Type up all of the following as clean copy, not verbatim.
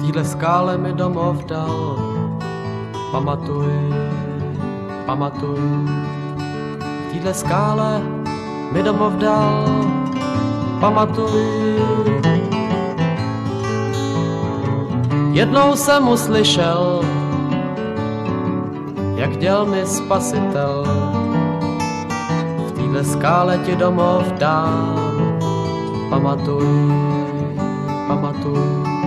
téhle skále mi domov dal. Pamatuj, pamatuj, v téhle skále mi domov dal. Pamatuj. Jednou jsem uslyšel, jak děl mi spasitel. V téhle skále ti domov dám. Pamatuj, pamatuj.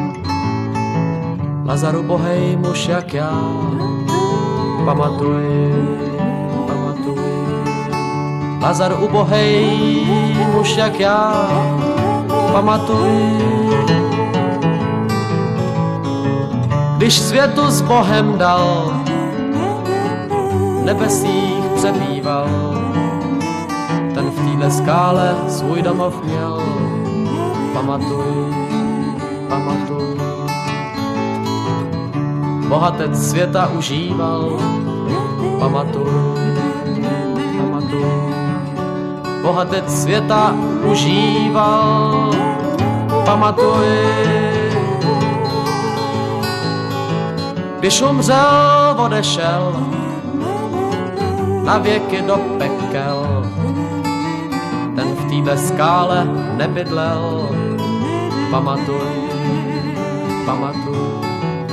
Lazaru bohej muž jak já. Pamatuj, pamatuj. Lazar ubohej muž jak já. Pamatuj. Když světu s Bohem dal, v nebesích přebýval, ten v téhle skále svůj domov měl. Pamatuj, pamatuj. Bohatec světa užíval. Pamatuj, pamatuj. Bohatec světa užíval. Pamatuj. Když umřel, odešel na věky do pekel. Ten v téhle skále nebydlel. Pamatuj, pamatuj.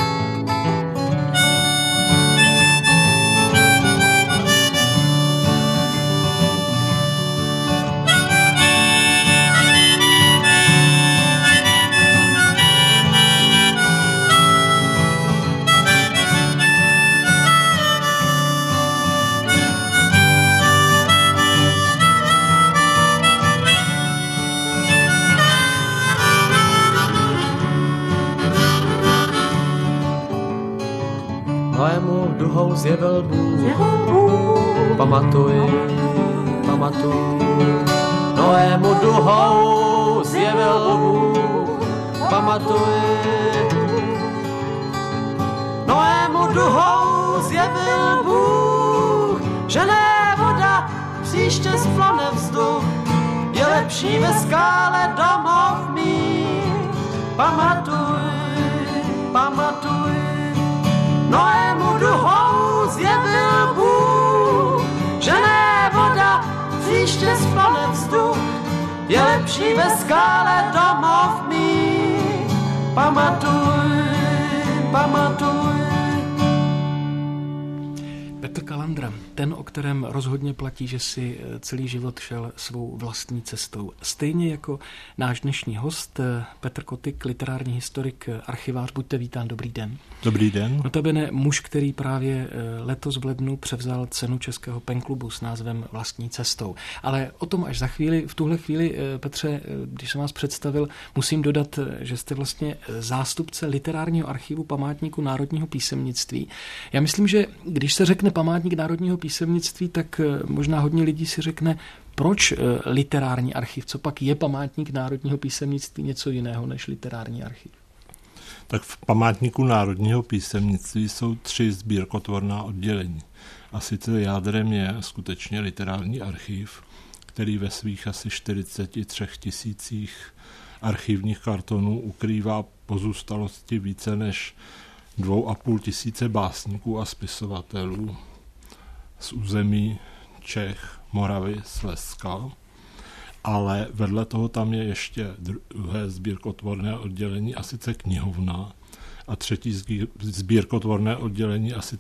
Noému duhou zjevil Bůh. Pamatuj, pamatuj. Noému duhou zjevil Bůh. Pamatuj. Noému duhou zjevil Bůh, že ne voda příště splane vzduch, je lepší ve skále domov mít. Pamatuj, pamatuj. Noému duhou zjevil Bůh, že ne voda příště splane vzduch, je lepší ve skále domov mít. Pamatuj, pamatuj. Petr Kalandra, ten, o kterém rozhodně platí, že si celý život šel svou vlastní cestou. Stejně jako náš dnešní host Petr Kotyk, literární historik, archivář. Buďte vítán, dobrý den. Dobrý den. Notabene muž, který právě letos v lednu převzal cenu Českého penklubu s názvem Vlastní cestou. Ale o tom až za chvíli. V tuhle chvíli, Petře, když jsem vás představil, musím dodat, že jste vlastně zástupce literárního archivu Památníku národního písemnictví. Já myslím, že když se řekne Památník národního písemnictví, tak možná hodně lidí si řekne, proč literární archiv, co pak je Památník národního písemnictví něco jiného než literární archiv? Tak v Památníku národního písemnictví jsou 3 sbírkotvorná oddělení. A sice jádrem je skutečně literární archiv, který ve svých asi 43 000 archivních kartonů ukrývá pozůstalosti více než 2,5 básníků a spisovatelů z území Čech, Moravy, Slezska. Ale vedle toho tam je ještě druhé sbírkotvorné oddělení, a sice knihovna, a třetí sbírkotvorné oddělení, a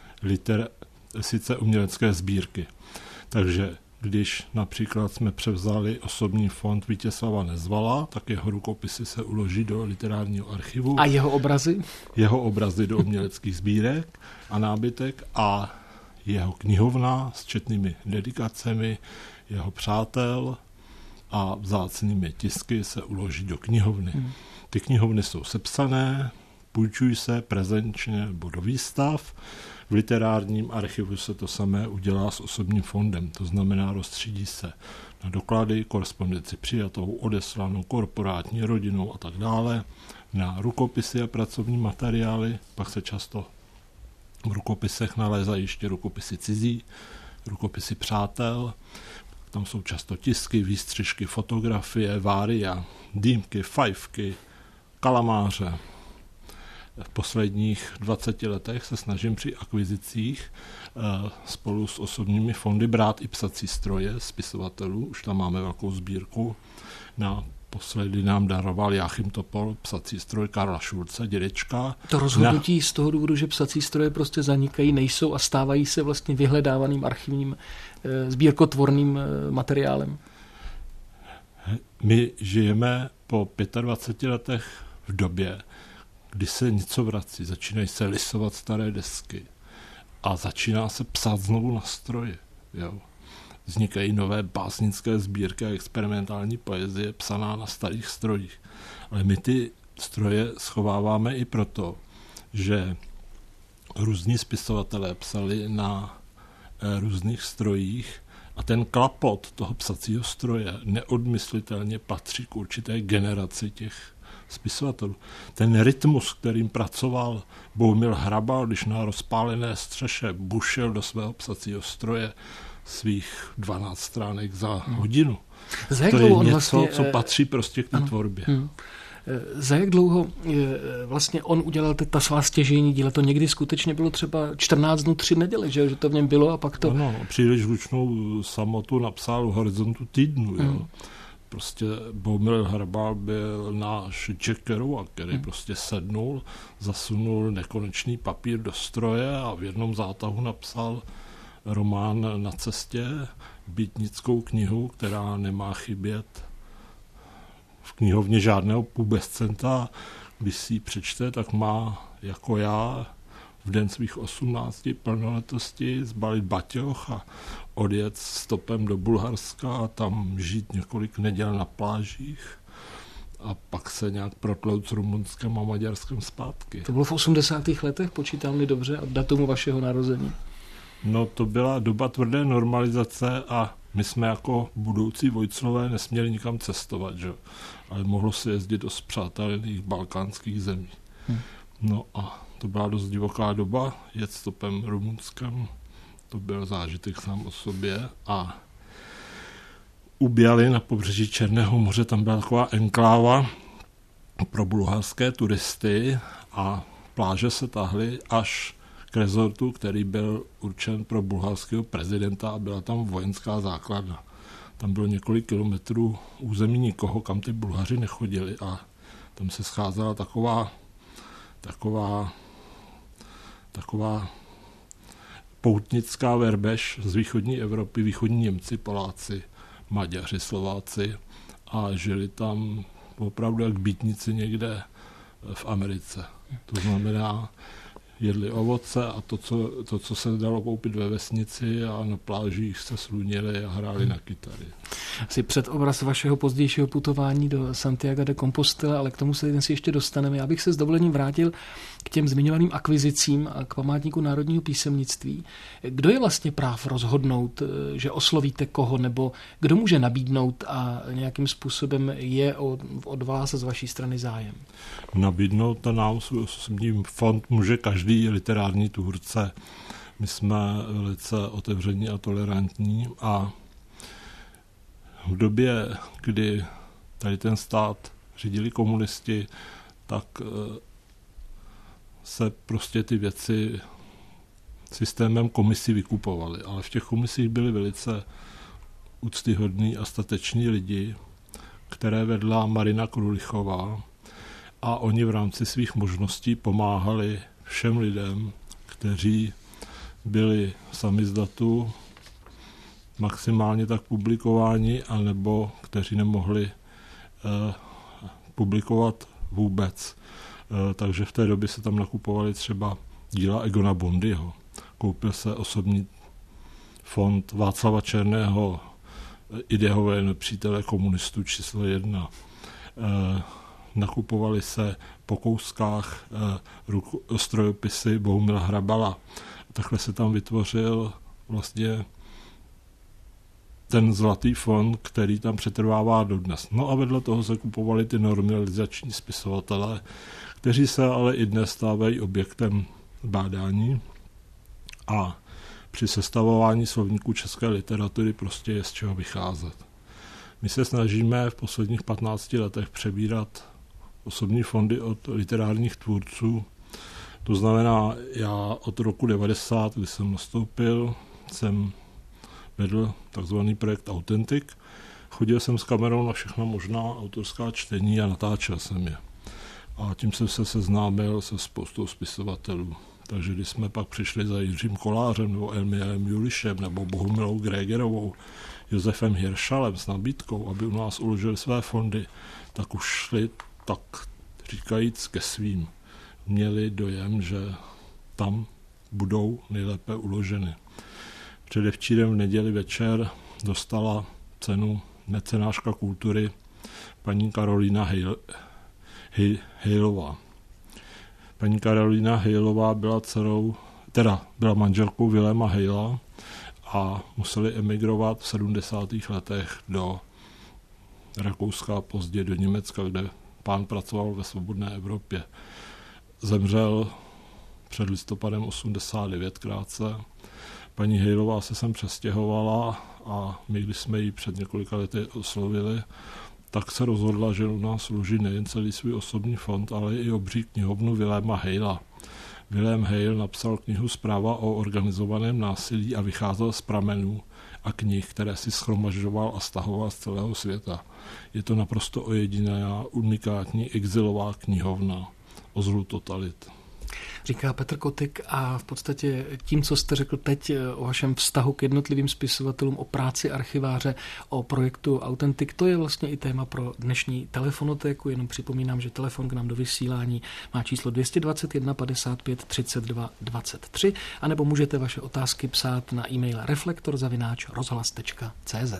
sice umělecké sbírky. Takže když například jsme převzali osobní fond Vítězslava Nezvala, tak jeho rukopisy se uloží do literárního archivu. A jeho obrazy? Jeho obrazy do uměleckých sbírek a nábytek, a jeho knihovna s četnými dedikacemi jeho přátel a vzácnými tisky se uloží do knihovny. Ty knihovny jsou sepsané, půjčují se prezenčně nebo do výstav. V literárním archivu se to samé udělá s osobním fondem, to znamená rozstřídí se na doklady, korespondenci přijatou, odeslanou, korporátní, rodinou a tak dále, na rukopisy a pracovní materiály, pak se často v rukopisech nalézají ještě rukopisy cizí, rukopisy přátel, tam jsou často tisky, výstřižky, fotografie, vária, dýmky, fajfky, kalamáře. v posledních 20 letech se snažím při akvizicích spolu s osobními fondy brát i psací stroje spisovatelů. Už tam máme velkou sbírku. Naposledy nám daroval Jáchym Topol psací stroj Karla Šulce, dědečka. To rozhodnutí z toho důvodu, že psací stroje prostě zanikají, nejsou a stávají se vlastně vyhledávaným archivním sbírkotvorným materiálem. My žijeme po 25 letech v době, kdy se něco vrací, začínají se lisovat staré desky a začíná se psát znovu na stroji. Jo. Vznikají nové básnické sbírky a experimentální poezie psaná na starých strojích. Ale my ty stroje schováváme i proto, že různí spisovatelé psali na různých strojích a ten klapot toho psacího stroje neodmyslitelně patří k určité generaci těch spisovatelů. Ten rytmus, kterým pracoval Bohumil Hrabal, když na rozpálené střeše bušil do svého psacího stroje svých 12 stránek za hodinu. To je něco, co patří prostě k té tvorbě. Za jak dlouho vlastně on udělal ta svá stěžejní díla? To někdy skutečně bylo třeba 14 dnů, 3 neděle, že to v něm bylo a pak to... Ano, příliš hlučnou samotu napsal v Horizontu týdnu. Jo. Prostě Bohumil Hrabal byl náš Jack Kerouac, který prostě sednul, zasunul nekonečný papír do stroje a v jednom zátahu napsal román Na cestě, bytnickou knihu, která nemá chybět v knihovně žádného pubescenta. Když si ji přečte, tak má jako já v den svých 18 plnoletosti zbalit baťoch a odjet stopem do Bulharska a tam žít několik neděl na plážích a pak se nějak protlout s Rumunskem a Maďarskem zpátky. To bylo v 80. letech, počítám-li dobře, od datumu vašeho narození? No to byla doba tvrdé normalizace a my jsme jako budoucí vojclové nesměli nikam cestovat, že? Ale mohlo se jezdit do spřátelených balkánských zemí. No a to byla dost divoká doba, jet stopem Rumunskem, to byl zážitek sám o sobě a u Bjaly na pobřeží Černého moře tam byla taková enkláva pro bulharské turisty a pláže se tahly až k rezortu, který byl určen pro bulharského prezidenta a byla tam vojenská základna. Tam bylo několik kilometrů území nikoho, kam ty Bulhaři nechodili a tam se scházela taková poutnická verbež z východní Evropy, východní Němci, Poláci, Maďaři, Slováci a žili tam opravdu jak býtníci někde v Americe. To znamená, jedli ovoce a to, co se dalo koupit ve vesnici a na plážích se slunili a hráli na kytary. Asi předobraz vašeho pozdějšího putování do Santiago de Compostela, ale k tomu se dnes ještě dostaneme. Já bych se s dovolením vrátil k těm zmiňovaným akvizicím a k památníku národního písemnictví. Kdo je vlastně práv rozhodnout, že oslovíte koho, nebo kdo může nabídnout a nějakým způsobem je od vás a z vaší strany zájem? Nabídnout nám svůj osobní fond může každý literární tvůrce. My jsme velice otevření a tolerantní a v době, kdy tady ten stát řídili komunisti, tak se prostě ty věci systémem komisí vykupovaly. Ale v těch komisích byli velice úctyhodní a stateční lidi, které vedla Marina Krulichová a oni v rámci svých možností pomáhali všem lidem, kteří byli samizdatu, maximálně tak publikováni, anebo kteří nemohli publikovat vůbec. Takže v té době se tam nakupovali třeba díla Egona Bondyho. Koupil se osobní fond Václava Černého, ideové nepřítele komunistů číslo 1. Nakupovali se po kouskách strojopisy Bohumila Hrabala. Takhle se tam vytvořil vlastně ten zlatý fond, který tam přetrvává dodnes. No a vedle toho se kupovali ty normalizační spisovatelé, kteří se ale i dnes stávají objektem bádání a při sestavování slovníků české literatury prostě je z čeho vycházet. My se snažíme v posledních 15 letech přebírat osobní fondy od literárních tvůrců To znamená, já od roku 90, kdy jsem nastoupil, jsem vedl takzvaný projekt Authentic. Chodil jsem s kamerou na všechna možná autorská čtení a natáčel jsem je. A tím jsem se seznámil se spoustou spisovatelů. Takže když jsme pak přišli za Jiřím Kolářem nebo Emilem Julišem nebo Bohumilou Grégerovou, Josefem Hiršalem s nabídkou, aby u nás uložili své fondy, tak už šli tak říkajíc ke svým. Měli dojem, že tam budou nejlépe uloženy. Předevčírem v neděli večer dostala cenu mecenáška kultury paní Karolína Hejlová. Paní Karolína Hejlová byla byla manželkou Viléma Hejla a museli emigrovat v 70. letech do Rakouska a později do Německa, kde pán pracoval ve svobodné Evropě. Zemřel před listopadem 89 krátce. Paní Hejlová se sem přestěhovala a my, když jsme ji před několika lety oslovili, tak se rozhodla, že u nás složí nejen celý svůj osobní fond, ale i obří knihovnu Viléma Hejla. Vilém Hejl napsal knihu Zpráva o organizovaném násilí a vycházel z pramenů a knih, které si shromažďoval a stahoval z celého světa. Je to naprosto ojedinělá, unikátní exilová knihovna o zlu totalit. Říká Petr Kotik a v podstatě tím, co jste řekl teď o vašem vztahu k jednotlivým spisovatelům, o práci archiváře, o projektu Authentic, to je vlastně i téma pro dnešní telefonotéku. Jenom připomínám, že telefon k nám do vysílání má číslo 221 55 32 23, anebo můžete vaše otázky psát na e-mail reflektor@rozhlas.cz.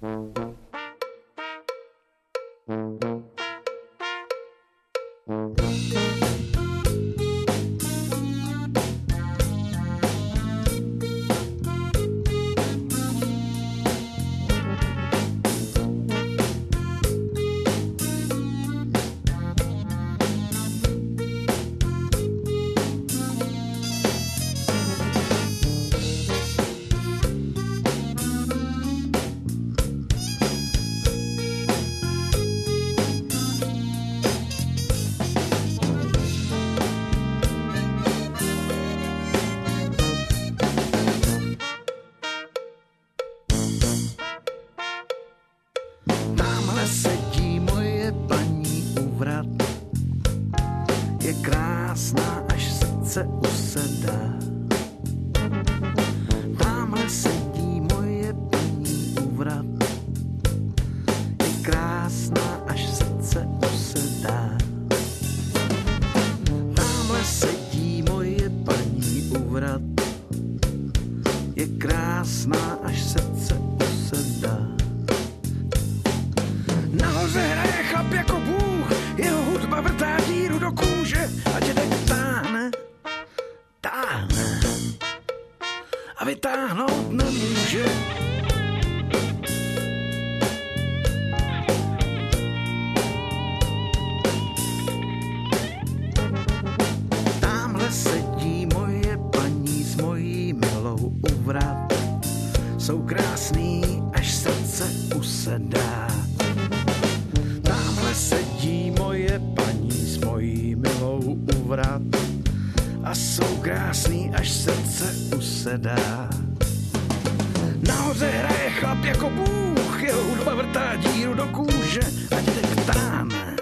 Nahoře hraje chlap jako bůh, jeho hudba vrtá díru do kůže a dědek táhne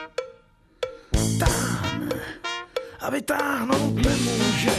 a vytáhnout nemůže.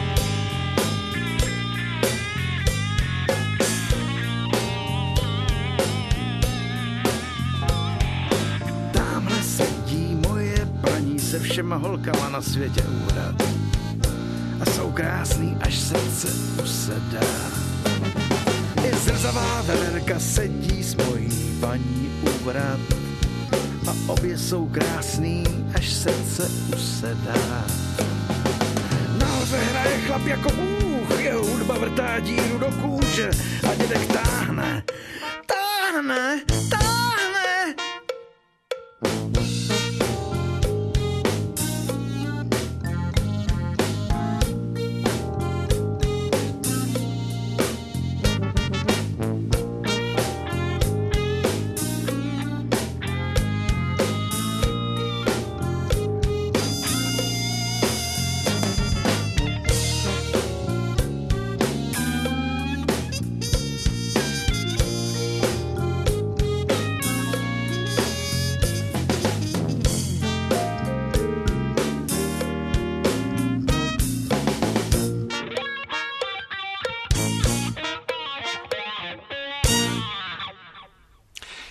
Tamhle sedí moje paní se všema holkama na světě úhrad a jsou krásný, až srdce usedá. I zrzavá velerka sedí s mojí paní u vrat a obě jsou krásný, až srdce usedá. Nahoře hraje chlap jako bůh, jeho hudba vrtá díru do kůže a dědek táhne.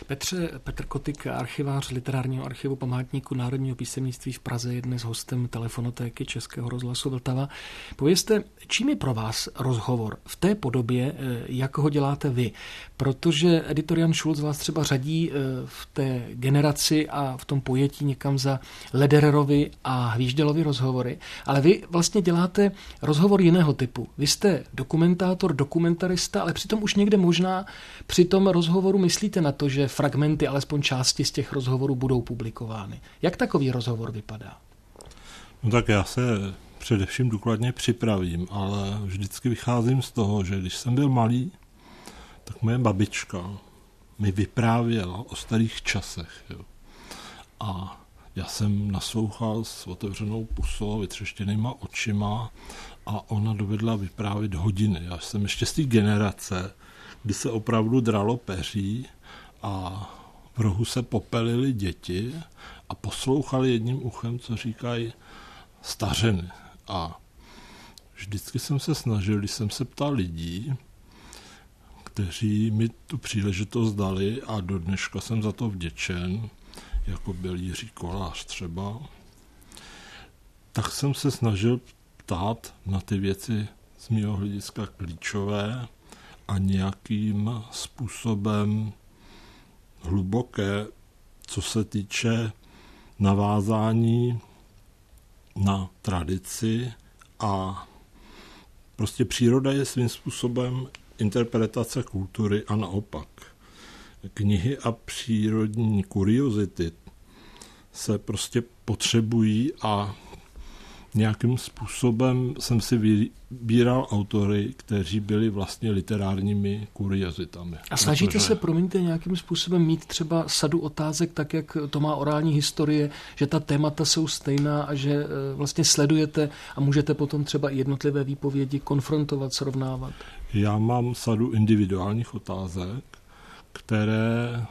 Petr Kotik, archivář Literárního archivu Památníku národního písemnictví v Praze, je dnes hostem Telefonotéky Českého rozhlasu Vltava. Povězte, čím je pro vás rozhovor v té podobě, jak ho děláte vy? Protože editor Jan Šulc vás třeba řadí v té generaci a v tom pojetí někam za Ledererovi a Hvíždelovi rozhovory, ale vy vlastně děláte rozhovor jiného typu. Vy jste dokumentátor, dokumentarista, ale přitom už někde možná při tom rozhovoru myslíte na to, že fragmenty, alespoň části z těch rozhovorů budou publikovány. Jak takový rozhovor vypadá? No tak já se především důkladně připravím, ale vždycky vycházím z toho, že když jsem byl malý, tak moje babička mi vyprávěla o starých časech. Jo. A já jsem naslouchal s otevřenou pusou, vytřeštěnýma očima a ona dovedla vyprávět hodiny. Já jsem ještě z té generace, kdy se opravdu dralo peří a v rohu se popelili děti a poslouchali jedním uchem, co říkají stařeny. A vždycky jsem se snažil, když jsem se ptal lidí, kteří mi tu příležitost dali a do dneška jsem za to vděčen, jako byl Jiří Kolář třeba, tak jsem se snažil ptát na ty věci z mého hlediska klíčové a nějakým způsobem hluboké, co se týče navázání na tradici a prostě příroda je svým způsobem interpretace kultury a naopak. Knihy a přírodní kuriozity se prostě potřebují a nějakým způsobem jsem si vybíral autory, kteří byli vlastně literárními kuriozitami. A snažíte se, promiňte, nějakým způsobem mít třeba sadu otázek, tak jak to má orální historie, že ta témata jsou stejná a že vlastně sledujete a můžete potom třeba i jednotlivé výpovědi konfrontovat, srovnávat? Já mám sadu individuálních otázek, které,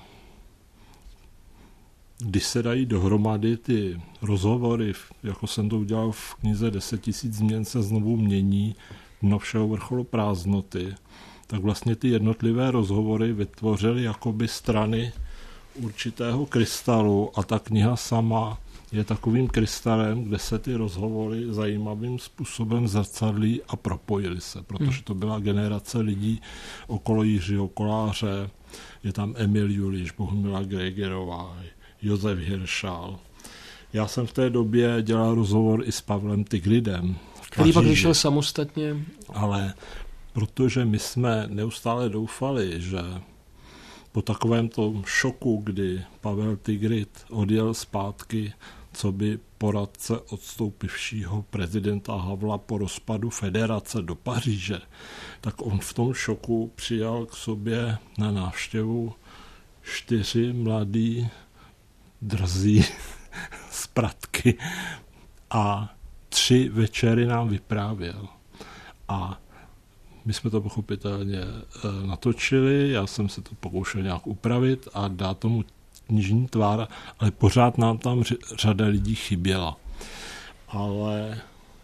když se dají dohromady ty rozhovory, jako jsem to udělal v knize 10 000 změn se znovu mění, dno všeho vrcholu prázdnoty, tak vlastně ty jednotlivé rozhovory vytvořily jakoby strany určitého krystalu a ta kniha sama je takovým krystalem, kde se ty rozhovory zajímavým způsobem zrcadlí a propojily se, protože to byla generace lidí okolo Jiřího Koláře, je tam Emil Juliš, Bohumila Gregerová, Josef Hiršál. Já jsem v té době dělal rozhovor i s Pavlem Tigridem. Který pak vyšel samostatně. Ale protože my jsme neustále doufali, že po takovém tom šoku, kdy Pavel Tigrid odjel zpátky, co by poradce odstoupivšího prezidenta Havla po rozpadu federace do Paříže, tak on v tom šoku přijal k sobě na návštěvu 4 mladí drzí spratky a 3 večery nám vyprávěl. A my jsme to pochopitelně natočili, já jsem se to pokoušel nějak upravit a dát tomu knižní tvár, ale pořád nám tam řada lidí chyběla. Ale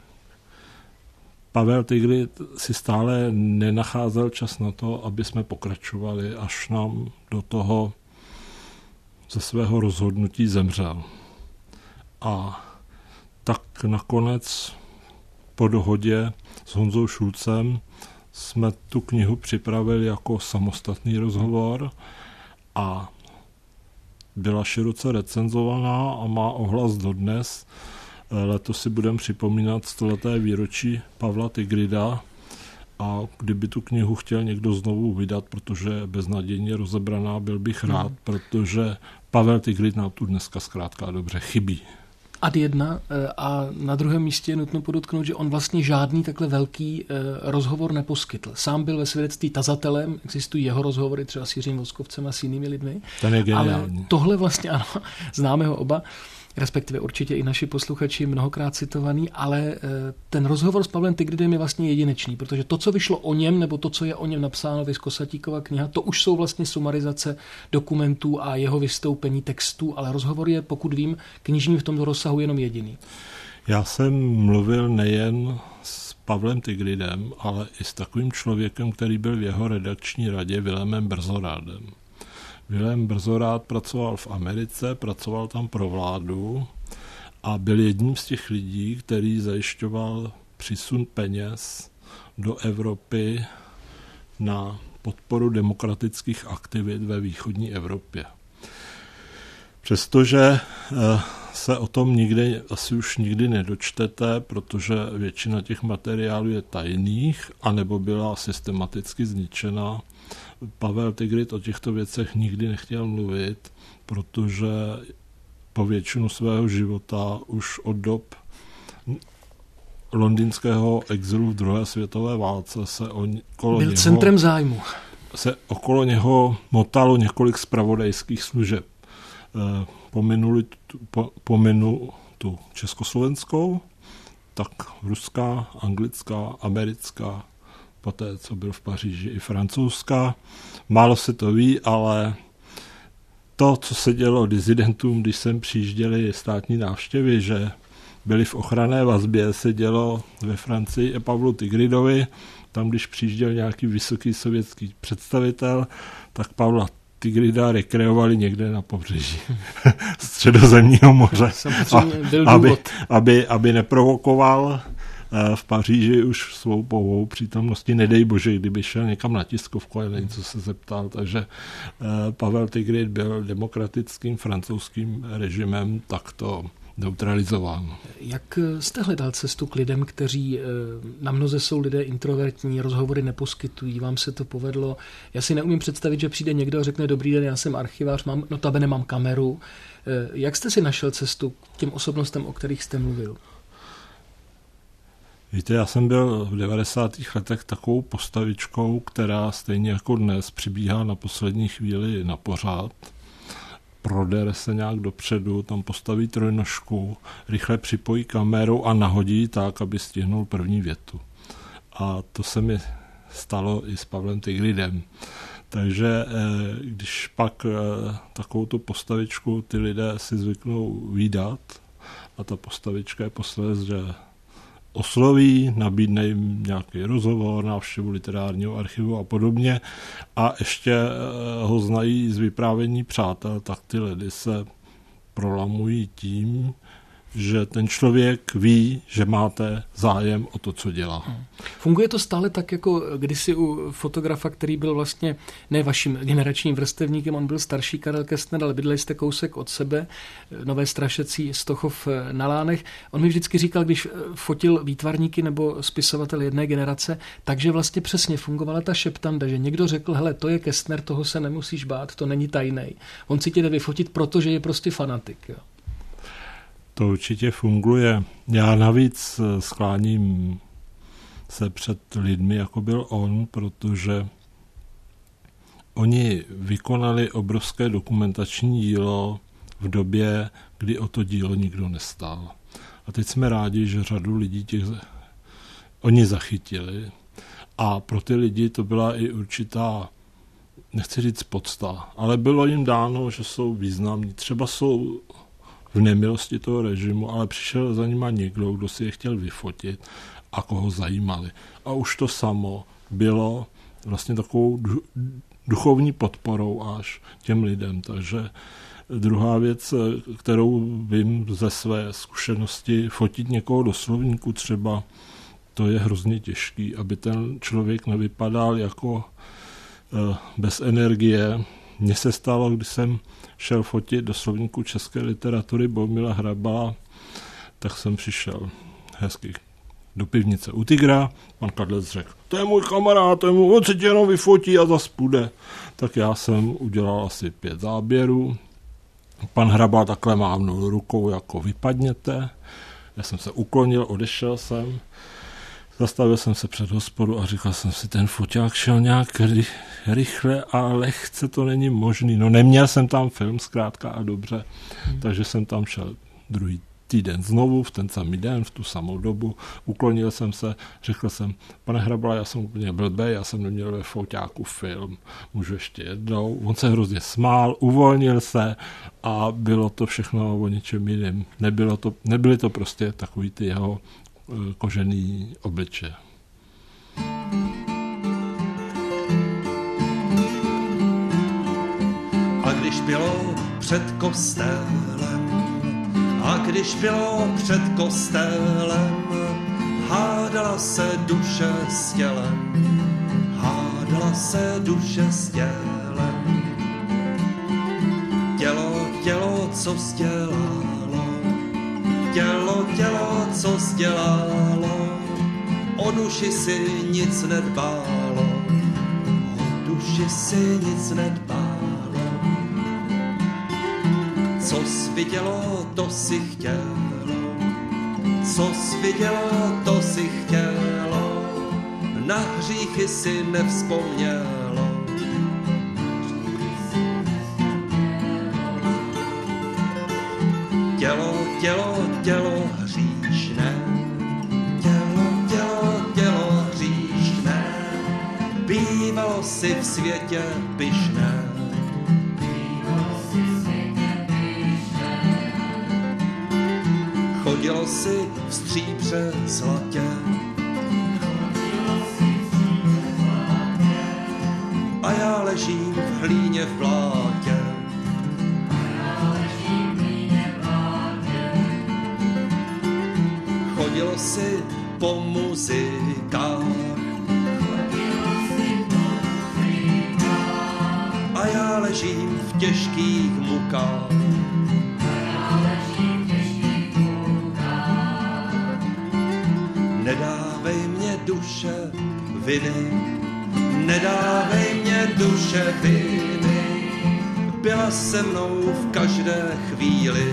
Pavel Tigrid si stále nenacházel čas na to, aby jsme pokračovali, až nám do toho ze svého rozhodnutí zemřel. A tak nakonec po dohodě s Honzou Šulcem jsme tu knihu připravili jako samostatný rozhovor a byla široce recenzovaná a má ohlas dodnes. Letos si budeme připomínat 100leté výročí Pavla Tigrida a kdyby tu knihu chtěl někdo znovu vydat, protože je beznadějně rozebraná, byl bych rád, protože Pavel Tigrid nám tu dneska zkrátka dobře chybí. Ad 1 a na druhém místě je nutno podotknout, že on vlastně žádný takhle velký rozhovor neposkytl. Sám byl ve svědectví tazatelem, existují jeho rozhovory třeba s Jiřím Voskovcem a s jinými lidmi. Ten je geniální. Ale tohle vlastně, ano, známe ho oba, respektive určitě i naši posluchači mnohokrát citovaný, ale ten rozhovor s Pavlem Tigridem je vlastně jedinečný, protože to, co vyšlo o něm, nebo to, co je o něm napsáno, Vys Kosatíkova kniha, to už jsou vlastně sumarizace dokumentů a jeho vystoupení textů, ale rozhovor je, pokud vím, knižní v tomto rozsahu jenom jediný. Já jsem mluvil nejen s Pavlem Tigridem, ale i s takovým člověkem, který byl v jeho redakční radě, Vilémem Brzorádem. Vilém Brzorád pracoval v Americe, pracoval tam pro vládu a byl jedním z těch lidí, který zajišťoval přísun peněz do Evropy na podporu demokratických aktivit ve východní Evropě. Přestože se o tom asi už nikdy nedočtete, protože většina těch materiálů je tajných, anebo byla systematicky zničena. Pavel Tigrid o těchto věcech nikdy nechtěl mluvit, protože po většinu svého života už od dob londýnského exilu v druhé světové válce byl centrem zájmu. Se okolo něho motalo několik zpravodajských služeb. Pominu tu československou, tak ruská, anglická, americká, poté, co byl v Paříži, i francouzská. Málo se to ví, ale to, co se dělo disidentům, když sem přijížděli státní návštěvy, že byli v ochranné vazbě, se dělo ve Francii i Pavlu Tigridovi. Tam, když přijížděl nějaký vysoký sovětský představitel, tak Pavla Tigrida rekreovali někde na pobřeží Středozemního moře, aby neprovokoval v Paříži už svou pouhou přítomností. Nedej bože, kdyby šel někam na tiskovku a něco se zeptal. Takže Pavel Tigrid byl demokratickým francouzským režimem takto neutralizován. Jak jste hledal cestu k lidem, kteří na mnoze jsou lidé introvertní, rozhovory neposkytují, vám se to povedlo? Já si neumím představit, že přijde někdo a řekne: dobrý den, já jsem archivář, notabene mám kameru. Jak jste si našel cestu k těm osobnostem, o kterých jste mluvil? Víte, já jsem byl v 90. letech takovou postavičkou, která stejně jako dnes přibíhá na poslední chvíli na pořád. Prodere se nějak dopředu, tam postaví trojnožku, rychle připojí kameru a nahodí tak, aby stihnul první větu. A to se mi stalo i s Pavlem Tigridem. Takže když pak takovou tu postavičku ty lidé si zvyknou vídat a ta postavička je posledně, že osloví, nabídne jim nějaký rozhovor, návštěvu literárního archivu a podobně a ještě ho znají z vyprávění přátel, tak ty lidi se prolamují tím, že ten člověk ví, že máte zájem o to, co dělá. Funguje to stále tak, jako kdysi u fotografa, který byl vlastně ne vaším generačním vrstevníkem, on byl starší, Karel Kestner, ale bydleli jste kousek od sebe, Nové Strašecí, Stochov na Lánech. On mi vždycky říkal, když fotil výtvarníky nebo spisovatel jedné generace, takže vlastně přesně fungovala ta šeptanda, že někdo řekl: hele, to je Kestner, toho se nemusíš bát, to není tajnej. On si tě jde vyfotit, protože je prostě fanatik. Jo. To určitě funguje. Já navíc skláním se před lidmi, jako byl on, protože oni vykonali obrovské dokumentační dílo v době, kdy o to dílo nikdo nestál. A teď jsme rádi, že řadu lidí oni zachytili. A pro ty lidi to byla i určitá, nechci říct podsta, ale bylo jim dáno, že jsou významní. Třeba jsou v nemilosti toho režimu, ale přišel za nima někdo, kdo si je chtěl vyfotit a koho zajímali. A už to samo bylo vlastně takovou duchovní podporou až těm lidem. Takže druhá věc, kterou vím ze své zkušenosti, fotit někoho do slovníku třeba, to je hrozně těžký, aby ten člověk nevypadal jako bez energie. Mně se stalo, když jsem šel fotit do slovníku české literatury Bohumila Hrabala, tak jsem přišel hezky do pivnice u Tigra. Pan Kadlec řekl: to je můj kamarád, on se tě jenom vyfotí a zas půjde. Tak já jsem udělal asi 5 záběrů. Pan Hrabal takhle mávnul rukou, jako vypadněte. Já jsem se uklonil, odešel jsem. Zastavil jsem se před hospodu a říkal jsem si, ten foťák šel nějak rychle a lehce, to není možný. No neměl jsem tam film zkrátka a dobře, takže jsem tam šel druhý týden znovu, v ten samý den, v tu samou dobu. Uklonil jsem se, řekl jsem: pane Hrabala, já jsem úplně blbej, já jsem neměl ve foťáku film, můžu ještě jednou. On se hrozně smál, uvolnil se a bylo to všechno o něčem jiném. Nebyly to prostě takový ty jeho kožený obliče. A bylo před kostelem, a když bylo před kostelem, hádala se duše s tělem, hádala se duše s tělem. Tělo, tělo, co sdělalo, tělo, tělo, co sdělalo, o duši si nic nedbálo, o duši si nic nedbálo. Co jsi vidělo, to si chtělo, co jsi vidělo, to si chtělo, na hříchy si nevzpomnělo. Tělo, tělo, tělo hříšné, tělo, tělo, tělo hříšné, bývalo si v světě pyšné. Chodilo si v stříbře zlatě, a já ležím v hlíně v blátě. Chodilo si po muzikách, a já ležím v těžkých mukách. Nedávej mě duše viny, nedávej mě duše viny, byla se mnou v každé chvíli.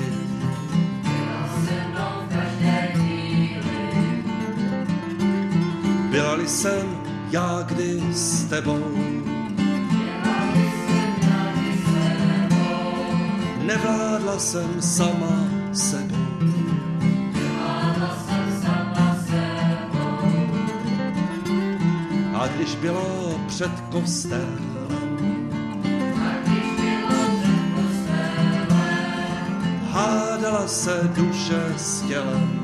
Byla-li jsem já kdy s tebou, nevládla jsem sama sebou. A když bylo před kostelem, hádala se duše s tělem.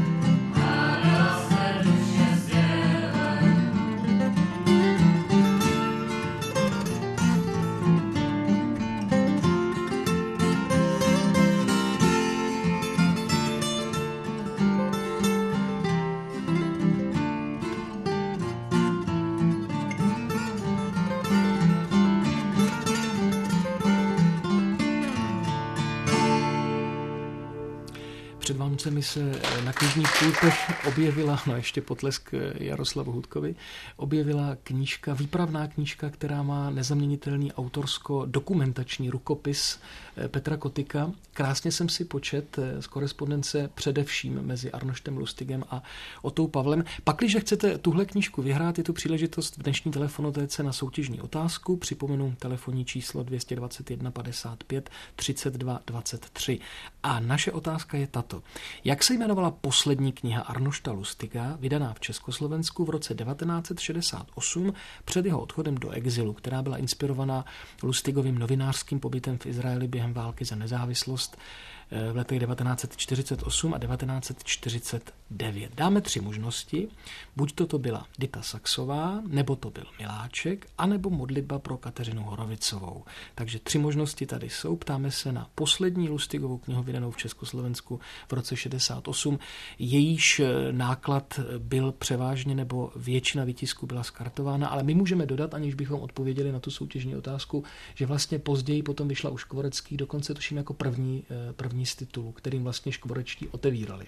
Před Vánocemi se na knižních pultech objevila, no ještě potlesk Jaroslavu Hudkovi, objevila knížka, výpravná knížka, která má nezaměnitelný autorsko-dokumentační rukopis Petra Kotyka. Krásně jsem si počet z korespondence především mezi Arnoštem Lustigem a Otou Pavlem. Pakliže chcete tuhle knížku vyhrát, je tu příležitost v dnešní telefonotéce na soutěžní otázku. Připomenu telefonní číslo 221 55 32 23. A naše otázka je tato. Jak se jmenovala poslední kniha Arnošta Lustiga, vydaná v Československu v roce 1968 před jeho odchodem do exilu, která byla inspirovaná Lustigovým novinářským pobytem v Izraeli během války za nezávislost v letech 1948 a 1949. Dáme 3 možnosti. Buď to byla Dita Saxová, nebo to byl Miláček, anebo modlitba pro Kateřinu Horovicovou. Takže 3 možnosti tady jsou. Ptáme se na poslední Lustigovou knihu vydanou v Československu v roce 68. Jejíž náklad byl převážně, nebo většina výtisku byla skartována, ale my můžeme dodat, aniž bychom odpověděli na tu soutěžní otázku, že vlastně později potom vyšla u Škvoreckých, dokonce tuším jako první z titulů, kterým vlastně škvorečtí otevírali.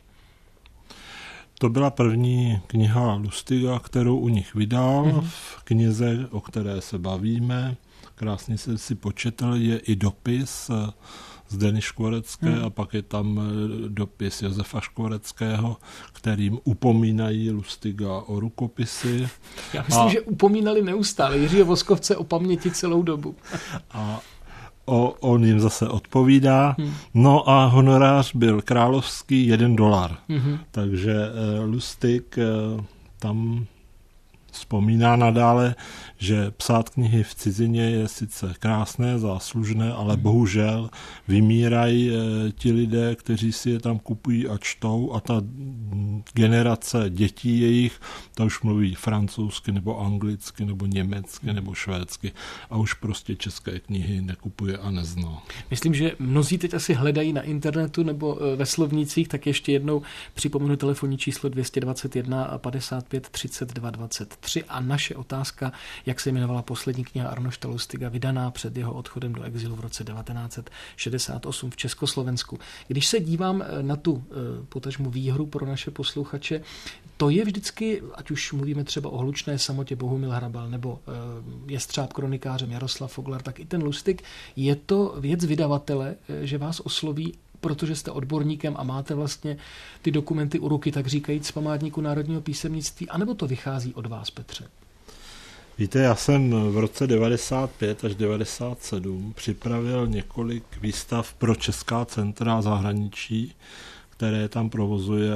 To byla první kniha Lustiga, kterou u nich vydal. V knize, o které se bavíme, krásně jsem si početl, je i dopis Zdeny Škvorecké a pak je tam dopis Josefa Škvoreckého, kterým upomínají Lustiga o rukopisy. Já myslím, že upomínali neustále Jiřího Voskovce o paměti celou dobu. A on jim zase odpovídá. No a honorář byl královský $1. Takže Lustig tam vzpomíná nadále, že psát knihy v cizině je sice krásné, záslužné, ale bohužel vymírají ti lidé, kteří si je tam kupují a čtou, a ta generace dětí jejich, ta už mluví francouzsky nebo anglicky nebo německy nebo švédsky a už prostě české knihy nekupuje a nezná. Myslím, že mnozí teď asi hledají na internetu nebo ve slovnících, tak ještě jednou připomenu telefonní číslo 221 55 32 23 a naše otázka, jak se jmenovala poslední kniha Arnošta Lustiga, vydaná před jeho odchodem do exilu v roce 1968 v Československu. Když se dívám na tu potažmu výhru pro naše posluchače, to je vždycky, ať už mluvíme třeba o Hlučné samotě Bohumil Hrabal nebo Jestřáb kronikářem Jaroslav Foglar, tak i ten Lustig, je to věc vydavatele, že vás osloví, protože jste odborníkem a máte vlastně ty dokumenty u ruky, tak říkajíc, z památníku národního písemnictví, anebo to vychází od vás, Petře? Víte, já jsem v roce 95 až 97 připravil několik výstav pro česká centra zahraničí, které tam provozuje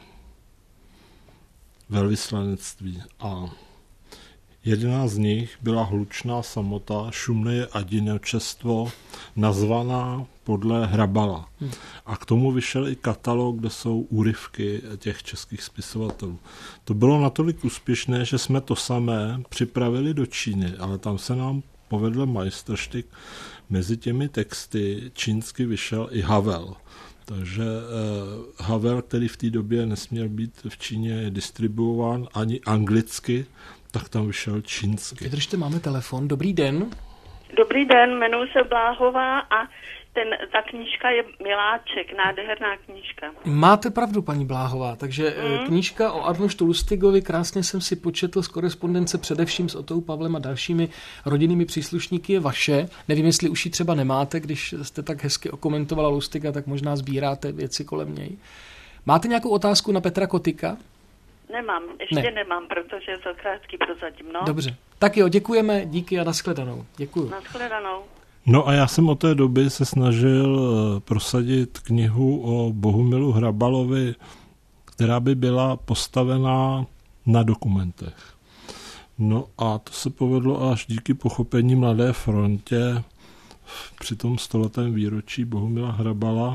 velvyslanectví. A jedna z nich byla Hlučná samota, šumné adinočestvo, nazvaná podle Hrabala. A k tomu vyšel i katalog, kde jsou úryvky těch českých spisovatelů. To bylo natolik úspěšné, že jsme to samé připravili do Číny, ale tam se nám povedl majstrštyk. Mezi těmi texty čínsky vyšel i Havel. Takže Havel, který v té době nesměl být v Číně distribuován ani anglicky, tak tam vyšel čínsky. Vydržte, máme telefon. Dobrý den. Dobrý den, jmenuji se Bláhová a ta knížka je Miláček, nádherná knížka. Máte pravdu, paní Bláhová, takže knížka o Arnoštu Lustigovi, krásně jsem si početl z korespondence především s Otou Pavlem a dalšími rodinnými příslušníky, je vaše. Nevím, jestli už ji třeba nemáte, když jste tak hezky okomentovala Lustiga, tak možná sbíráte věci kolem něj. Máte nějakou otázku na Petra Kotyka? Nemám, ještě nemám, protože je to krátký prozatím, no. Dobře, tak jo, děkujeme, díky a nashledanou. Děkuju. Nashledanou. No a já jsem od té doby se snažil prosadit knihu o Bohumilu Hrabalovi, která by byla postavená na dokumentech. No a to se povedlo až díky pochopení Mladé frontě při tom 100letém výročí Bohumila Hrabala,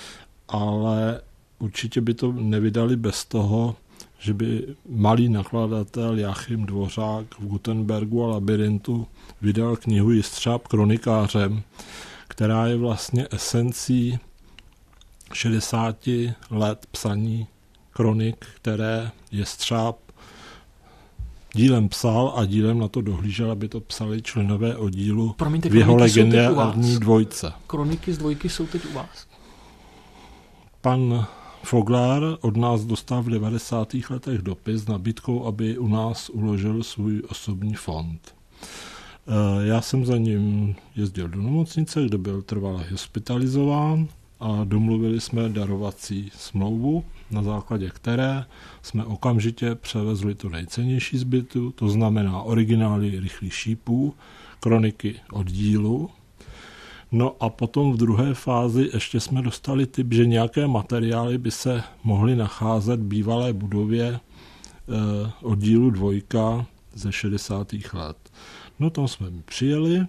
ale určitě by to nevydali bez toho, že by malý nakladatel Jáchym Dvořák v Gutenbergu a Labyrintu vydal knihu Jestřáb kronikářem, která je vlastně esencí 60 let psaní kronik, které Jestřáb dílem psal a dílem na to dohlížel, aby to psali členové oddílu v jeho legendární dvojce. Kroniky z dvojky jsou teď u vás. Pan Foglar od nás dostal v 90. letech dopis s nabídkou, aby u nás uložil svůj osobní fond. Já jsem za ním jezdil do nemocnice, kde byl trvale hospitalizován a domluvili jsme darovací smlouvu, na základě které jsme okamžitě převezli to nejcennější zbytu, to znamená originály Rychlých šípů, kroniky oddílu. No a potom v druhé fázi ještě jsme dostali tip, že nějaké materiály by se mohly nacházet v bývalé budově oddílu 2 ze 60. let. No tam jsme přijeli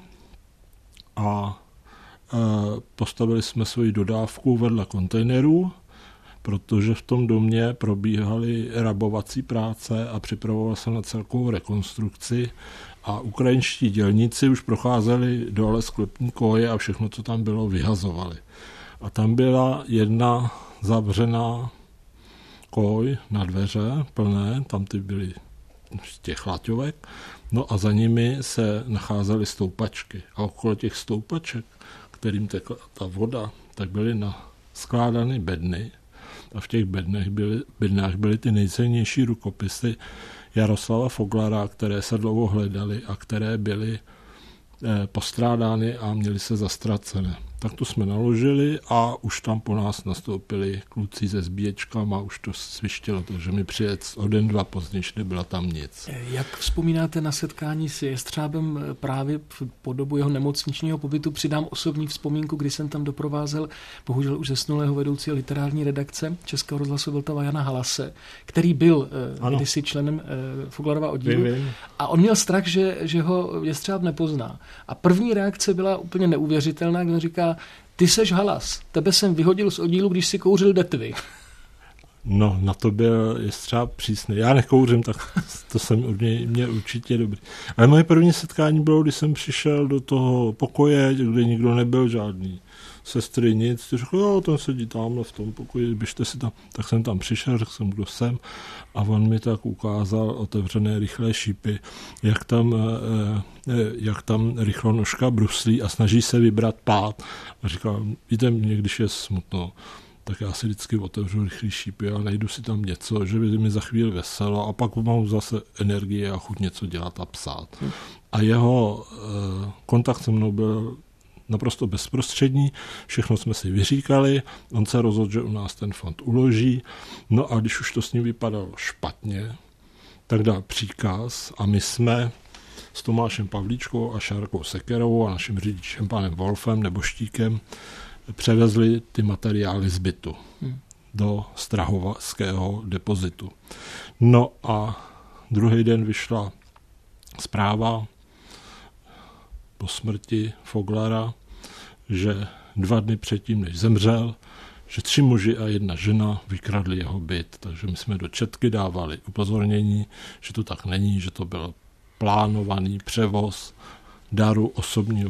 a postavili jsme svoji dodávku vedle kontejnerů, protože v tom domě probíhaly rabovací práce a připravoval se na celkovou rekonstrukci a ukrajinští dělníci už procházeli dole sklepní koje a všechno, co tam bylo, vyhazovali. A tam byla jedna zavřená koj na dveře plné, tam ty byly z těch laťovek, no a za nimi se nacházely stoupačky. A okolo těch stoupaček, kterým tekla ta voda, tak byly skládány bedny a v těch bednách byly ty nejcennější rukopisy Jaroslava Foglara, které se dlouho hledaly a které byly postrádány a měly se zastracené. Tak to jsme naložili a už tam po nás nastoupili kluci se zbíječkama, už to svištělo, takže mi přijet o den, dva později, nebyla tam nic. Jak vzpomínáte na setkání s Jestřábem právě po dobu jeho nemocničního pobytu? Přidám osobní vzpomínku, kdy jsem tam doprovázel bohužel už zesnulého vedoucího literární redakce Českého rozhlasu Vltava Jana Halase, který byl kdysi členem Foglarova oddílu. A on měl strach, že ho Jestřáb nepozná. A první reakce byla úplně neuvěřitelná, když on říká: ty seš Halas, tebe jsem vyhodil z oddílu, když si kouřil detvy. No, na to byl Jestřáb přísný. Já nekouřím, tak to jsem od něj měl určitě dobrý. Ale moje první setkání bylo, když jsem přišel do toho pokoje, kde nikdo nebyl, žádný sestry, nic. Ty řekl, jo, ten sedí tamhle v tom pokoji, běžte si tam. Tak jsem tam přišel, řekl jsem, kdo jsem. A on mi tak ukázal otevřené rychlé šípy, jak tam rychlonožka bruslí a snaží se vybrat pád. A říkal, víte, mě když je smutno, tak já si vždycky otevřu rychlý šípy a najdu si tam něco, že by mi za chvíli veselo a pak mám zase energie a chuť něco dělat a psát. A jeho kontakt se mnou byl naprosto bezprostřední, všechno jsme si vyříkali, on se rozhodl, že u nás ten fond uloží, no a když už to s ním vypadalo špatně, tak dal příkaz a my jsme s Tomášem Pavlíčkou a Šárkou Sekerovou a naším řidičem panem Wolfem nebo Štíkem převezli ty materiály z bytu do strahovského depozitu. No a druhý den vyšla zpráva po smrti Foglara, že 2 dny předtím, než zemřel, že 3 muži a 1 žena vykradli jeho byt. Takže my jsme do četky dávali upozornění, že to tak není, že to byl plánovaný převoz daru osobního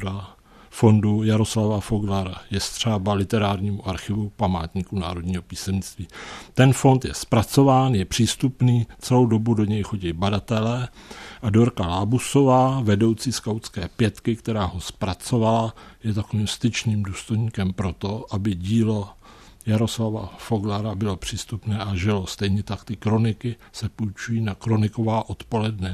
fondu Jaroslava Foglara Jestřába literárnímu archivu Památníku národního písemnictví. Ten fond je zpracován, je přístupný, celou dobu do něj chodí badatelé a Dorka Lábusová, vedoucí skautské 5, která ho zpracovala, je takovým styčným důstojníkem proto, aby dílo Jaroslava Foglara bylo přístupné a žilo. Stejně tak ty kroniky se půjčují na Kroniková odpoledne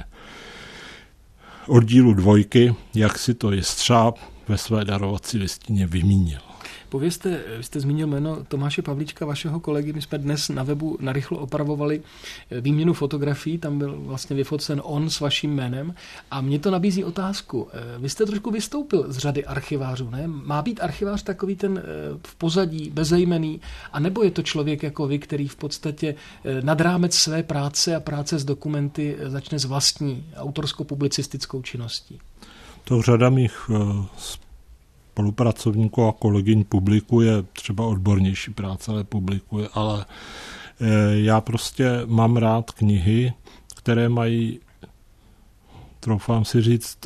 oddílu 2, jak si to Jestřáb ve své darovací listině vymínil. Povězte, vy jste zmínil jméno Tomáše Pavlíčka, vašeho kolegy. My jsme dnes na webu narychlo opravovali výměnu fotografií, tam byl vlastně vyfocen on s vaším jménem a mě to nabízí otázku. Vy jste trošku vystoupil z řady archivářů, ne? Má být archivář takový ten v pozadí, bezejmenný, anebo je to člověk jako vy, který v podstatě nad rámec své práce a práce s dokumenty začne s vlastní autorsko-publicistickou činností? To řada mých spolupracovníků a kolegyň publikuje, třeba odbornější práce, ale publikuje, ale já prostě mám rád knihy, které mají, troufám si říct,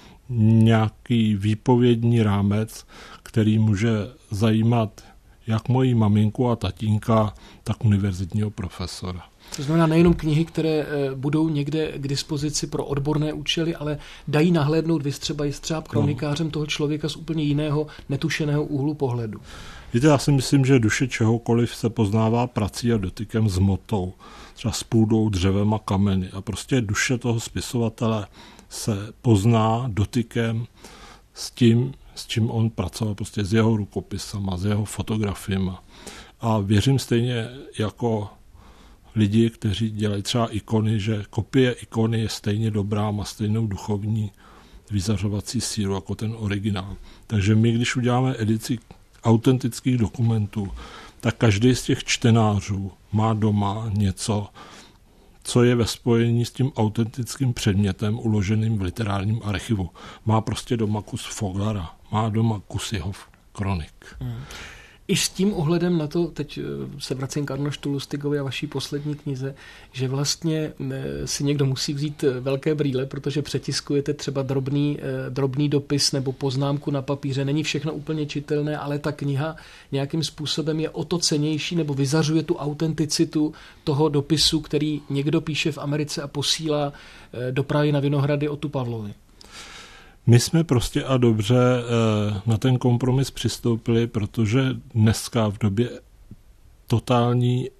nějaký výpovědní rámec, který může zajímat jak moji maminku a tatínka, tak univerzitního profesora. To znamená nejenom knihy, které budou někde k dispozici pro odborné účely, ale dají nahlédnout třeba Jestřáb kronikářem toho člověka z úplně jiného, netušeného úhlu pohledu. Víte, já si myslím, že duše čehokoliv se poznává prací a dotykem s hmotou, třeba s půdou, dřevem a kameny. A prostě duše toho spisovatele se pozná dotykem s tím, s čím on pracoval, prostě s jeho rukopisama, s jeho fotografiemi. A věřím stejně jako lidi, kteří dělají třeba ikony, že kopie ikony je stejně dobrá, má stejnou duchovní vyzařovací sílu jako ten originál. Takže my, když uděláme edici autentických dokumentů, tak každý z těch čtenářů má doma něco, co je ve spojení s tím autentickým předmětem uloženým v literárním archivu. Má prostě doma kus Foglara, má doma kus jeho kronik. I s tím ohledem na to, teď se vracím k Arnoštu Lustigovi a vaší poslední knize, že vlastně si někdo musí vzít velké brýle, protože přetiskujete třeba drobný dopis nebo poznámku na papíře. Není všechno úplně čitelné, ale ta kniha nějakým způsobem je o to cennější nebo vyzařuje tu autenticitu toho dopisu, který někdo píše v Americe a posílá do Prahy na Vinohrady Otu Pavlovi. My jsme prostě a dobře na ten kompromis přistoupili, protože dneska v době totální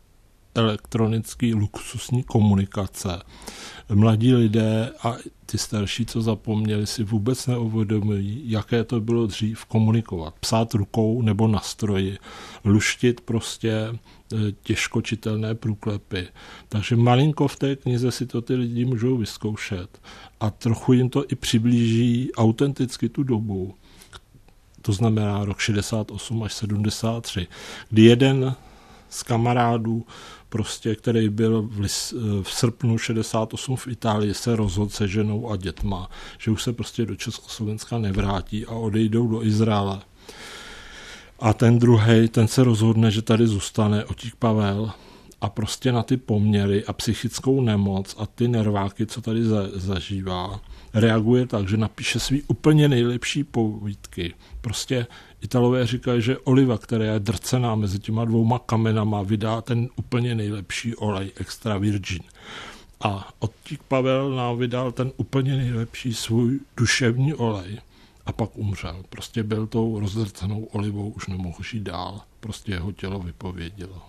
elektronický luxusní komunikace. Mladí lidé a ty starší, co zapomněli, si vůbec neuvědomují, jaké to bylo dřív komunikovat. Psát rukou nebo na stroji, luštit prostě těžko čitelné průklepy. Takže malinko v té knize si to ty lidi můžou vyzkoušet a trochu jim to i přiblíží autenticky tu dobu. To znamená rok 68 až 73, kdy jeden z kamarádů, prostě, který byl v srpnu 68 v Itálii, se rozhodl se ženou a dětma, že už se prostě do Československa nevrátí a odejdou do Izraele. A ten druhej, ten se rozhodne, že tady zůstane, Otík Pavel, a prostě na ty poměry a psychickou nemoc a ty nerváky, co tady zažívá, reaguje tak, že napíše svý úplně nejlepší povídky. Prostě Italové říkají, že oliva, která je drcená mezi těma dvouma kamenama, vydá ten úplně nejlepší olej, extra virgin. A Otík Pavel nám vydal ten úplně nejlepší svůj duševní olej a pak umřel. Prostě byl tou rozdrcenou olivou, už nemohl žít dál. Prostě jeho tělo vypovědělo.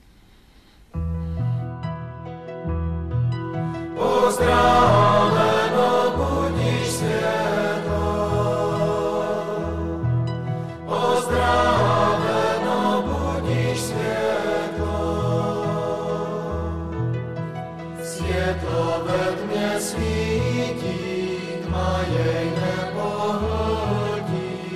Pozdraveno budíš světlo, pozdraveno budíš světlo, světlo ve tmě svítí, tma jej nepohltí,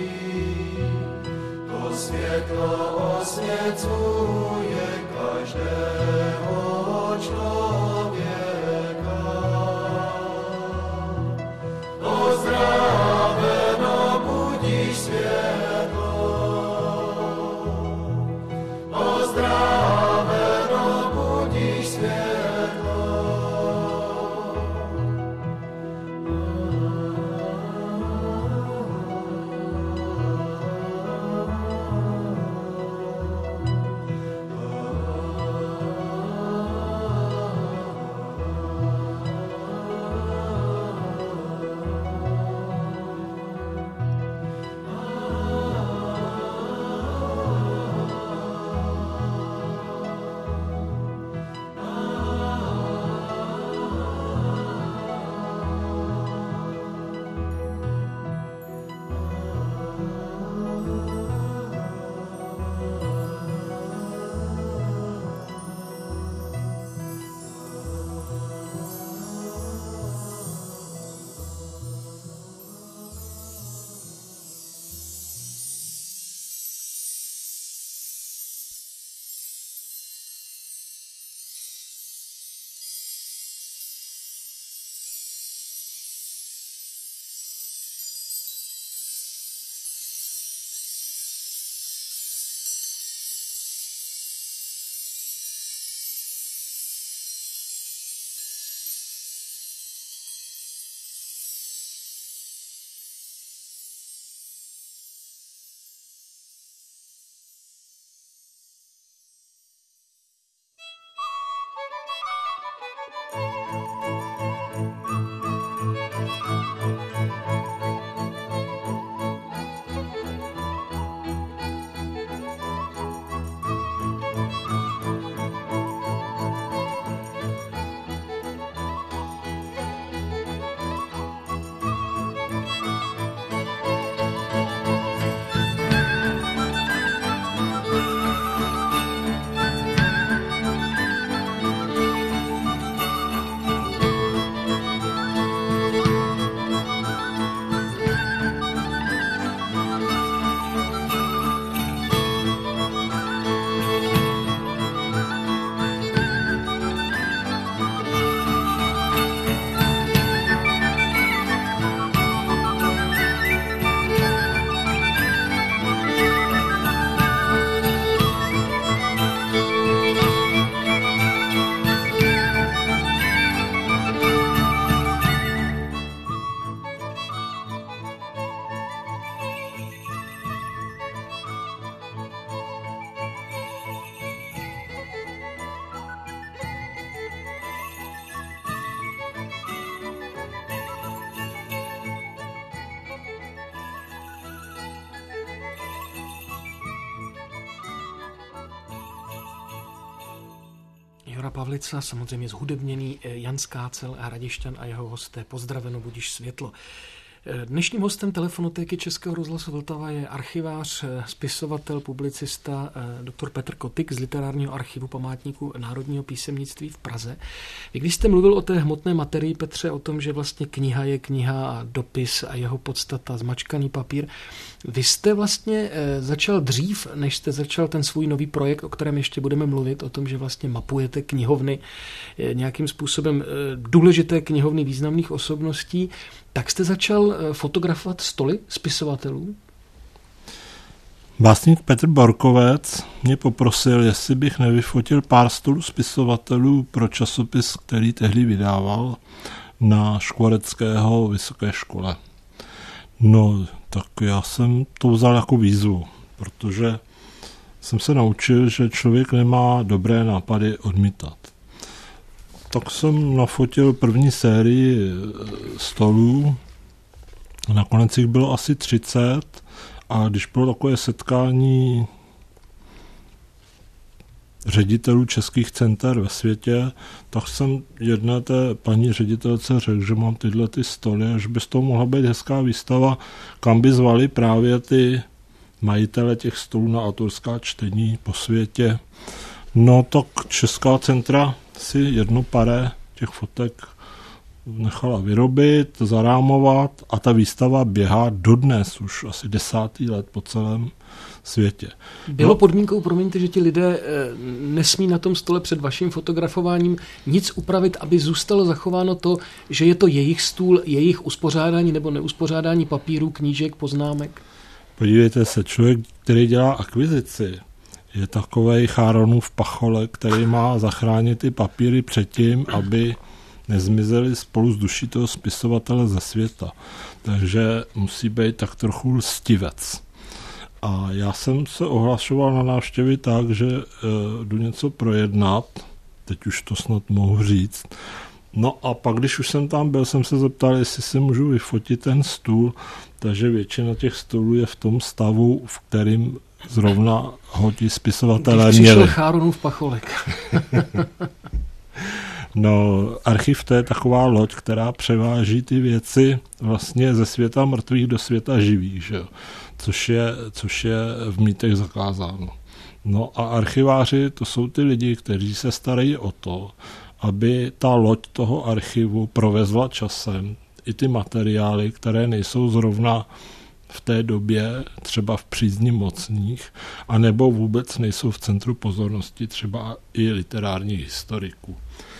to světlo osvěcuje každého člověka. Pozdraveno budíš světlo, pozdraveno budíš světlo. Igora Pavlica, samozřejmě zhudebněný Jan Skácel a Hradišťan a jeho hosté. Pozdraveno, budiš světlo. Dnešním hostem Telefonotéky Českého rozhlasu Vltava je archivář, spisovatel, publicista dr. Petr Kotik z Literárního archivu Památníku národního písemnictví v Praze. Vy když jste mluvil o té hmotné materii, Petře, o tom, že vlastně kniha je kniha a dopis a jeho podstata, zmačkaný papír, vy jste vlastně začal dřív, než jste začal ten svůj nový projekt, o kterém ještě budeme mluvit, o tom, že vlastně mapujete knihovny, nějakým způsobem důležité knihovny významných osobností, tak jste začal fotografovat stoly spisovatelů? Básník Petr Borkovec mě poprosil, jestli bych nevyfotil pár stolů spisovatelů pro časopis, který tehdy vydával na Škvoreckého vysoké škole. No, tak já jsem to vzal jako výzvu, protože jsem se naučil, že člověk nemá dobré nápady odmítat. Tak jsem nafotil první sérii stolů, nakonec jich bylo asi 30 a když bylo takové setkání ředitelů českých center ve světě, tak jsem jedné té paní ředitelce řekl, že mám tyhle ty stoly a že by z toho mohla být hezká výstava, kam by zvali právě ty majitele těch stolů na autorská čtení po světě. No tak Česká centra si jedno pare těch fotek nechala vyrobit, zarámovat a ta výstava běhá dodnes už asi 10. let po celém světě. Bylo podmínkou, promiňte, že ti lidé nesmí na tom stole před vaším fotografováním nic upravit, aby zůstalo zachováno to, že je to jejich stůl, jejich uspořádání nebo neuspořádání papírů, knížek, poznámek? Podívejte se, člověk, který dělá akvizici, je takovej Cháronův pacholek, který má zachránit ty papíry před tím, aby nezmizely spolu s duší toho spisovatele ze světa. Takže musí být tak trochu lstivec. A já jsem se ohlašoval na návštěvy tak, že jdu něco projednat, teď už to snad mohu říct. No a pak, když už jsem tam byl, jsem se zeptal, jestli si můžu vyfotit ten stůl, takže většina těch stolů je v tom stavu, v kterým zrovna ho ti spisovatelé měli. Když přišel Cháronův pacholek. No, archiv to je taková loď, která převáží ty věci vlastně ze světa mrtvých do světa živých, že jo? Což je v mýtech zakázáno. No a archiváři to jsou ty lidi, kteří se starají o to, aby ta loď toho archivu provezla časem i ty materiály, které nejsou zrovna v té době třeba v přízni mocných, anebo vůbec nejsou v centru pozornosti třeba i literárních historiků.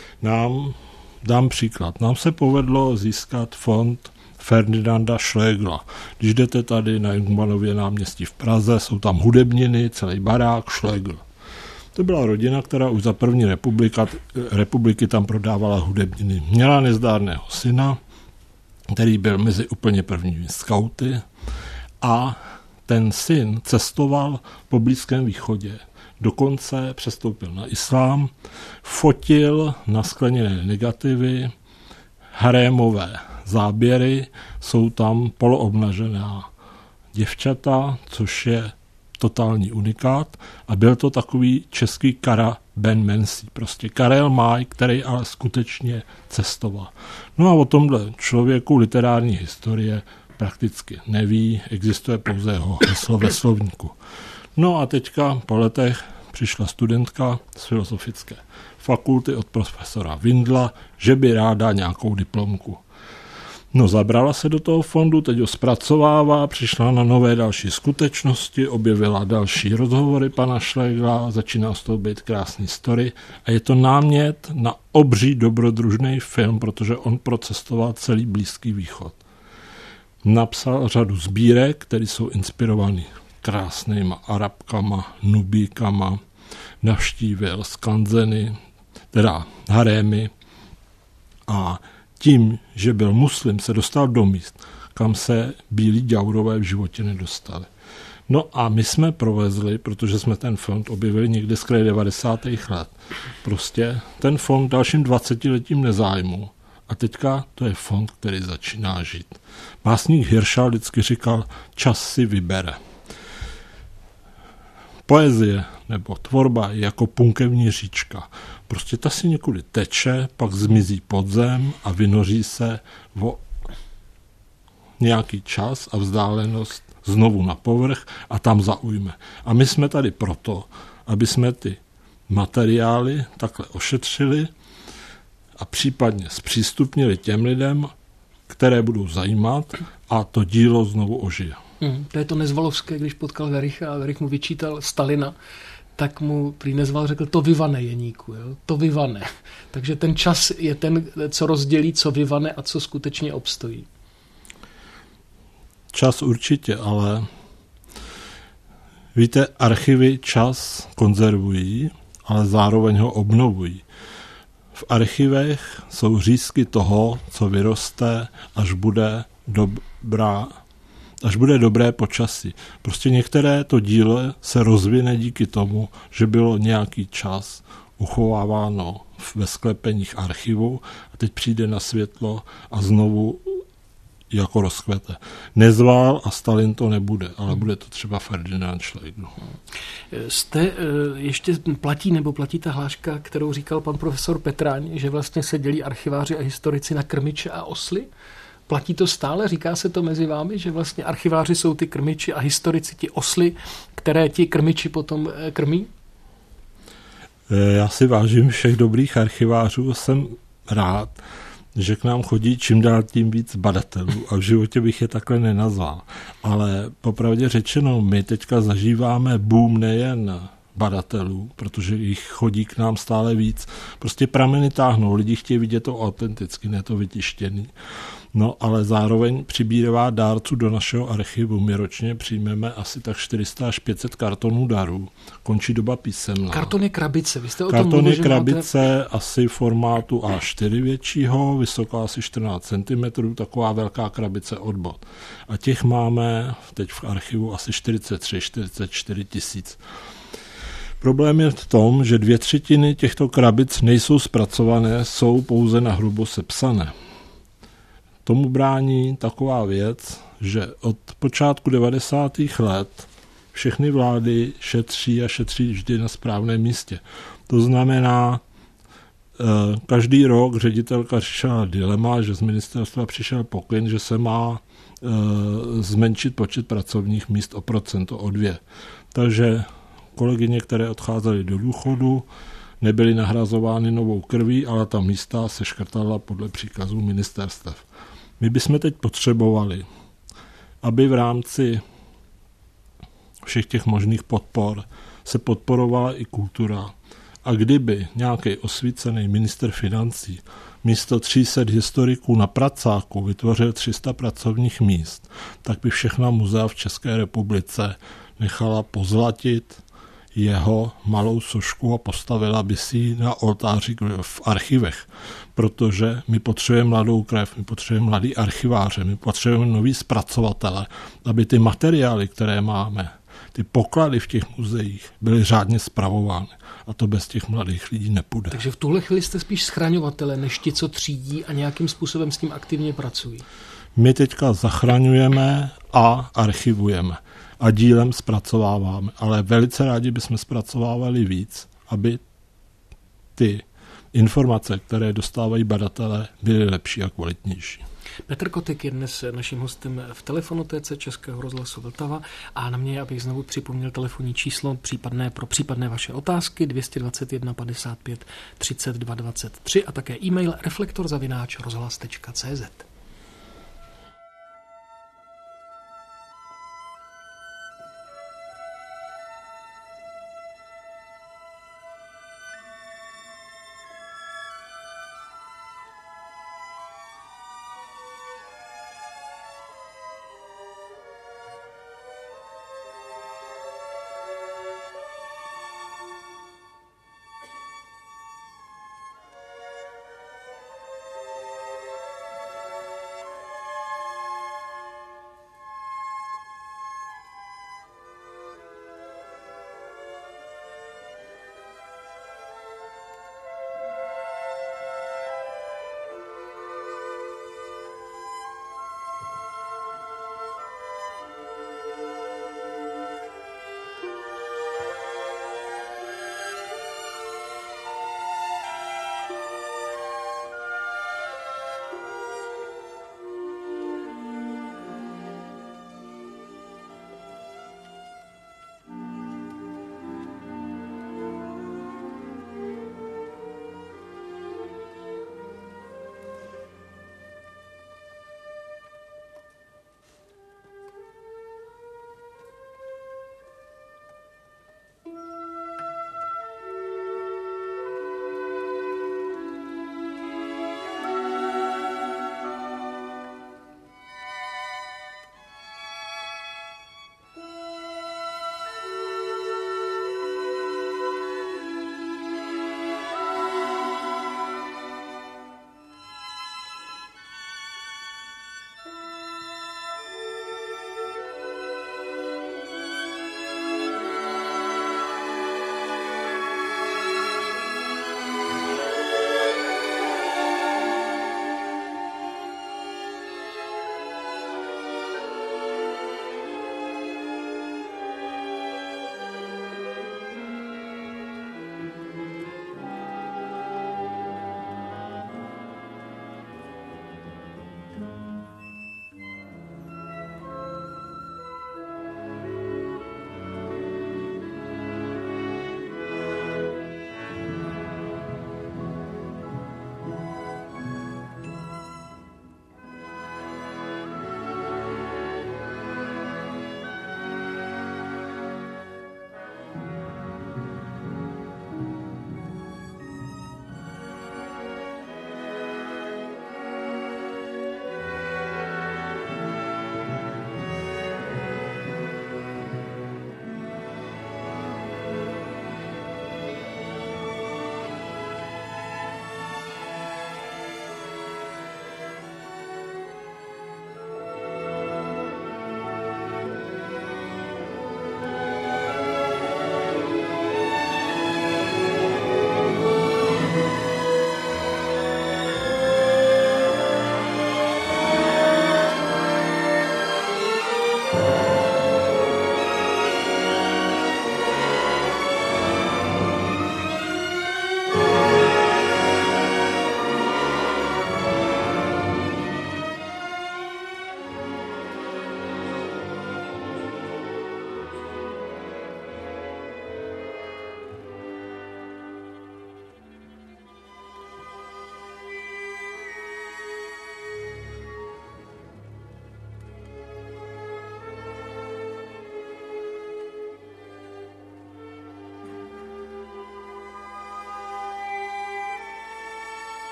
Dám příklad. Nám se povedlo získat fond Ferdinanda Schlegla. Když jdete tady na Jungmannově náměstí v Praze, jsou tam hudebniny, celý barák, Schlegl. To byla rodina, která už za první republiky tam prodávala hudebniny. Měla nezdárného syna, který byl mezi úplně prvními skauty a ten syn cestoval po Blízkém východě. Dokonce přestoupil na islám, fotil naskleněné negativy, harémové záběry, jsou tam poloobnažená děvčata, což je totální unikát a byl to takový český Kara Ben Mensi, prostě Karel Maj, který ale skutečně cestoval. No a o tomhle člověku literární historie prakticky neví, existuje pouze jeho heslo ve slovníku. No a teďka po letech přišla studentka z filozofické fakulty od profesora Vindla, že by ráda nějakou diplomku. No zabrala se do toho fondu, teď ho zpracovává, přišla na nové další skutečnosti, objevila další rozhovory pana Schlegla, začíná z toho být krásný story a je to námět na obří dobrodružný film, protože on procestoval celý Blízký východ. Napsal řadu sbírek, které jsou inspirované krásnýma Arabkama, Nubíkama, navštívil skanzeny, teda harémy a tím, že byl muslim, se dostal do míst, kam se bílí ďaurové v životě nedostali. No a my jsme provezli, protože jsme ten fond objevili někde z kraje 90. let, prostě ten fond dalším 20letím nezájmu. A teďka to je fond, který začíná žít. Básník Hiršal vždycky říkal, čas si vybere. Poezie nebo tvorba je jako punkevní říčka. Prostě ta si někudy teče, pak zmizí pod zem a vynoří se o nějaký čas a vzdálenost znovu na povrch a tam zaujme. A my jsme tady proto, aby jsme ty materiály takhle ošetřili a případně zpřístupnili těm lidem, které budou zajímat a to dílo znovu ožije. To je to Nezvalovské, když potkal Vericha a Verich mu vyčítal Stalina, tak mu prý Nezval řekl, to vyvane, Jeníku, jo? To vyvane. Takže ten čas je ten, co rozdělí, co vyvane a co skutečně obstojí. Čas určitě, ale víte, archivy čas konzervují, ale zároveň ho obnovují. V archivech jsou řízky toho, co vyroste, až bude dobré počasí. Prostě některé to dílo se rozvine díky tomu, že bylo nějaký čas uchováváno ve sklepeních archivu a teď přijde na světlo a znovu jako rozkvete. Nezval a Stalin to nebude, ale bude to třeba Ferdinand Schlegel. Ještě platí ta hláška, kterou říkal pan profesor Petráň, že vlastně se dělí archiváři a historici na krmiče a osly? Platí to stále? Říká se to mezi vámi, že vlastně archiváři jsou ty krmiči a historici ti osly, které ti krmiči potom krmí? Já si vážím všech dobrých archivářů, jsem rád, že k nám chodí čím dál tím víc badatelů a v životě bych je takhle nenazval. Ale popravdě řečeno, my teďka zažíváme boom nejen badatelů, protože jich chodí k nám stále víc. Prostě prameny táhnou, lidi chtějí vidět to autenticky, ne to vytištěný. No, ale zároveň přibírá dárců do našeho archivu. My ročně přijmeme asi tak 400 až 500 kartonů darů. Končí doba písemná. Kartony krabice, vy jste o tom Kartony mluvil, krabice asi formátu A4 většího, vysoká asi 14 cm, taková velká krabice od bod. A těch máme teď v archivu asi 43-44 tisíc. Problém je v tom, že 2/3 těchto krabic nejsou zpracované, jsou pouze na hrubo sepsané. Tomu brání taková věc, že od počátku 90. let všechny vlády šetří a šetří vždy na správném místě. To znamená, každý rok ředitelka řešila dilema, že z ministerstva přišel pokyn, že se má zmenšit počet pracovních míst o procento, o 2. Takže kolegyně, které odcházely do důchodu, nebyly nahrazovány novou krví, ale ta místa se škrtala podle příkazů ministerstev. My bychom teď potřebovali, aby v rámci všech těch možných podpor se podporovala i kultura. A kdyby nějaký osvícený ministr financí místo 300 historiků na pracáku vytvořil 300 pracovních míst, tak by všechna muzea v České republice nechala pozlatit jeho malou sošku a postavila by si ji na oltáři v archivech. Protože my potřebujeme mladou krev, my potřebujeme mladý archiváře, my potřebujeme nový zpracovatele, aby ty materiály, které máme, ty poklady v těch muzeích byly řádně spravovány. A to bez těch mladých lidí nepůjde. Takže v tuhle chvíli jste spíš schraňovatele, než ti, co třídí a nějakým způsobem s tím aktivně pracují. My teďka zachraňujeme a archivujeme. A dílem zpracováváme. Ale velice rádi bychom zpracovávali víc, aby ty informace, které dostávají badatelé, byly lepší a kvalitnější. Petr Kotek je dnes naším hostem v Telefonotéce Českého rozhlasu Vltava a na mě, abych znovu připomněl telefonní číslo pro případné vaše otázky 221 55 32 23 a také e-mail reflektor@rozhlas.cz.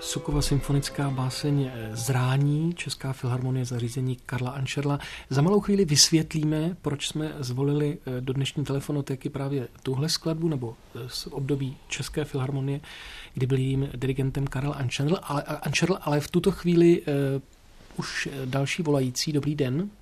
Sukova symfonická báseň Zrání, Česká filharmonie, zařízení Karla Ančerla. Za malou chvíli vysvětlíme, proč jsme zvolili do dnešní telefonotéky právě tuhle skladbu, nebo z období České filharmonie, kdy byl jejím dirigentem Karel Ančerl, ale v tuto chvíli už další volající. Dobrý den.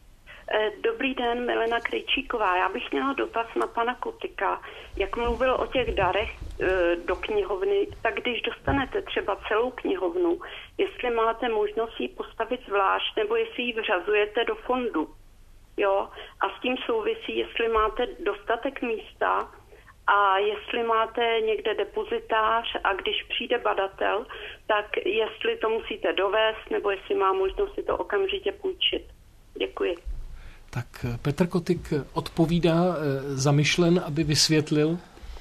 Dobrý den, Milena Krejčíková. Já bych měla dotaz na pana Kotyka. Jak mluvil o těch darech do knihovny, tak když dostanete třeba celou knihovnu, jestli máte možnost ji postavit zvlášť, nebo jestli ji vřazujete do fondu. Jo? A s tím souvisí, jestli máte dostatek místa a jestli máte někde depozitář a když přijde badatel, tak jestli to musíte dovést, nebo jestli má možnost si to okamžitě půjčit. Děkuji. Tak Petr Kotyk odpovídá, zamyšlen, aby vysvětlil.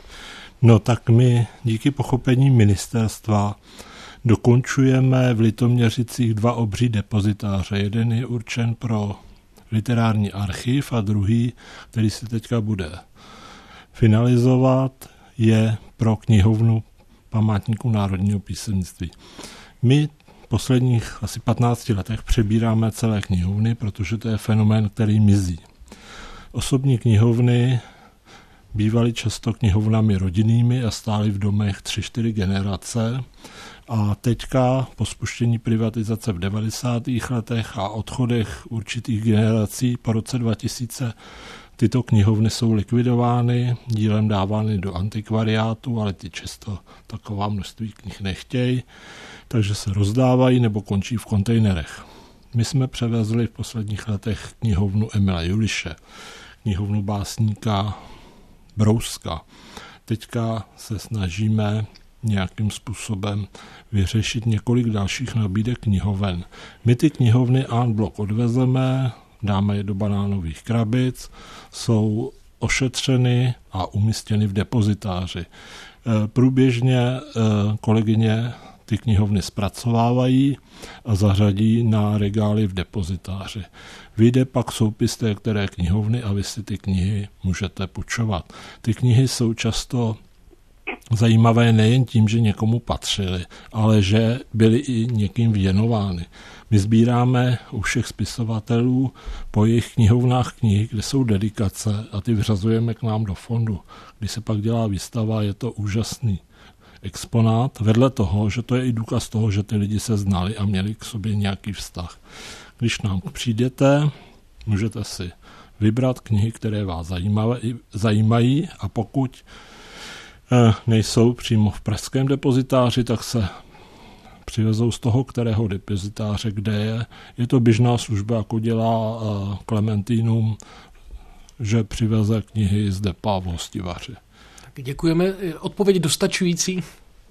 No tak my díky pochopení ministerstva dokončujeme v Litoměřicích 2 obří depozitáře. Jeden je určen pro literární archiv a druhý, který se teďka bude finalizovat, je pro knihovnu Památníku národního písemnictví. My v posledních asi 15 letech přebíráme celé knihovny, protože to je fenomén, který mizí. Osobní knihovny bývaly často knihovnami rodinnými a stály v domech 3-4 generace. A teďka po spuštění privatizace v 90. letech a odchodech určitých generací po roce 2000 tyto knihovny jsou likvidovány, dílem dávány do antikvariátu, ale ty často taková množství knih nechtějí, takže se rozdávají nebo končí v kontejnerech. My jsme převezli v posledních letech knihovnu Emila Juliše, knihovnu básníka Brouska. Teďka se snažíme nějakým způsobem vyřešit několik dalších nabídek knihoven. My ty knihovny en bloc odvezeme, dáme je do banánových krabic, jsou ošetřeny a umístěny v depozitáři. Průběžně kolegyně ty knihovny zpracovávají a zařadí na regály v depozitáři. Vyjde pak soupis té které knihovny a vy si ty knihy můžete půjčovat. Ty knihy jsou často zajímavé nejen tím, že někomu patřily, ale že byly i někým věnovány. My sbíráme u všech spisovatelů po jejich knihovnách knihy, kde jsou dedikace a ty vřazujeme k nám do fondu. Když se pak dělá výstava, je to úžasný exponát, vedle toho, že to je i důkaz toho, že ty lidi se znali a měli k sobě nějaký vztah. Když nám přijdete, můžete si vybrat knihy, které vás zajímají a pokud nejsou přímo v pražském depozitáři, tak se přivezou z toho, kterého depozitáře, kde je. Je to běžná služba, jako dělá Klementínum, že přiveze knihy z depa v Hostivaři. Tak děkujeme. Odpověď dostačující?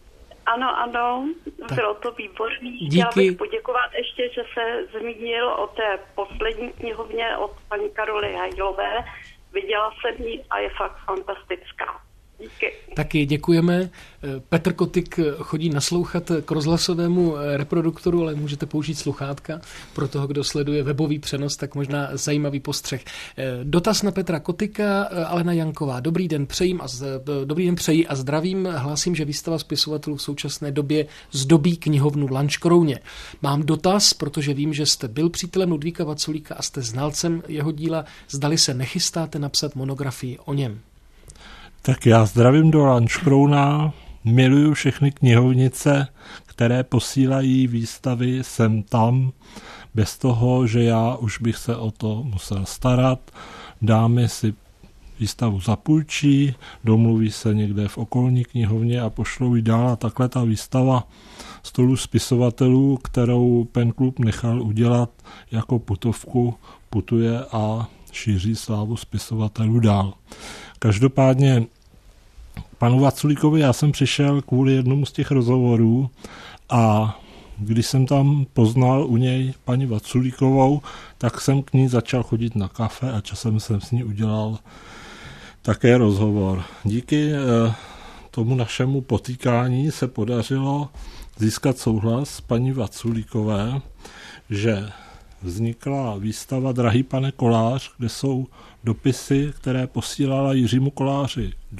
Ano, tak. Bylo to výborný. Díky. Chtěla bych poděkovat ještě, že se zmínil o té poslední knihovně od paní Karoly Hajlové. Viděla jsem ji a je fakt fantastická. Díky. Taky děkujeme. Petr Kotyk chodí naslouchat k rozhlasovému reproduktoru, ale můžete použít sluchátka. Pro toho, kdo sleduje webový přenos, tak možná zajímavý postřeh. Dotaz na Petra Kotyka, Alena Janková. Dobrý den přeji a zdravím. Hlásím, že výstava spisovatelů v současné době zdobí knihovnu v Lanškrouně. Mám dotaz, protože vím, že jste byl přítelem Ludvíka Vaculíka a jste znalcem jeho díla. Zdali se nechystáte napsat monografii o něm? Tak já zdravím do Lanškrouna, miluju všechny knihovnice, které posílají výstavy sem tam, bez toho, že já už bych se o to musel starat. Dámy si výstavu zapůjčí, domluví se někde v okolní knihovně a pošlou ji dál a takhle ta výstava stolu spisovatelů, kterou Pen Klub nechal udělat jako putovku, putuje a šíří slávu spisovatelů dál. Každopádně panu Vaculíkovi já jsem přišel kvůli jednomu z těch rozhovorů a když jsem tam poznal u něj paní Vaculíkovou, tak jsem k ní začal chodit na kafe a časem jsem s ní udělal také rozhovor. Díky tomu našemu potýkání se podařilo získat souhlas paní Vaculíkové, že vznikla výstava Drahý pane Kolář, kde jsou dopisy, které posílala Jiřímu Koláři do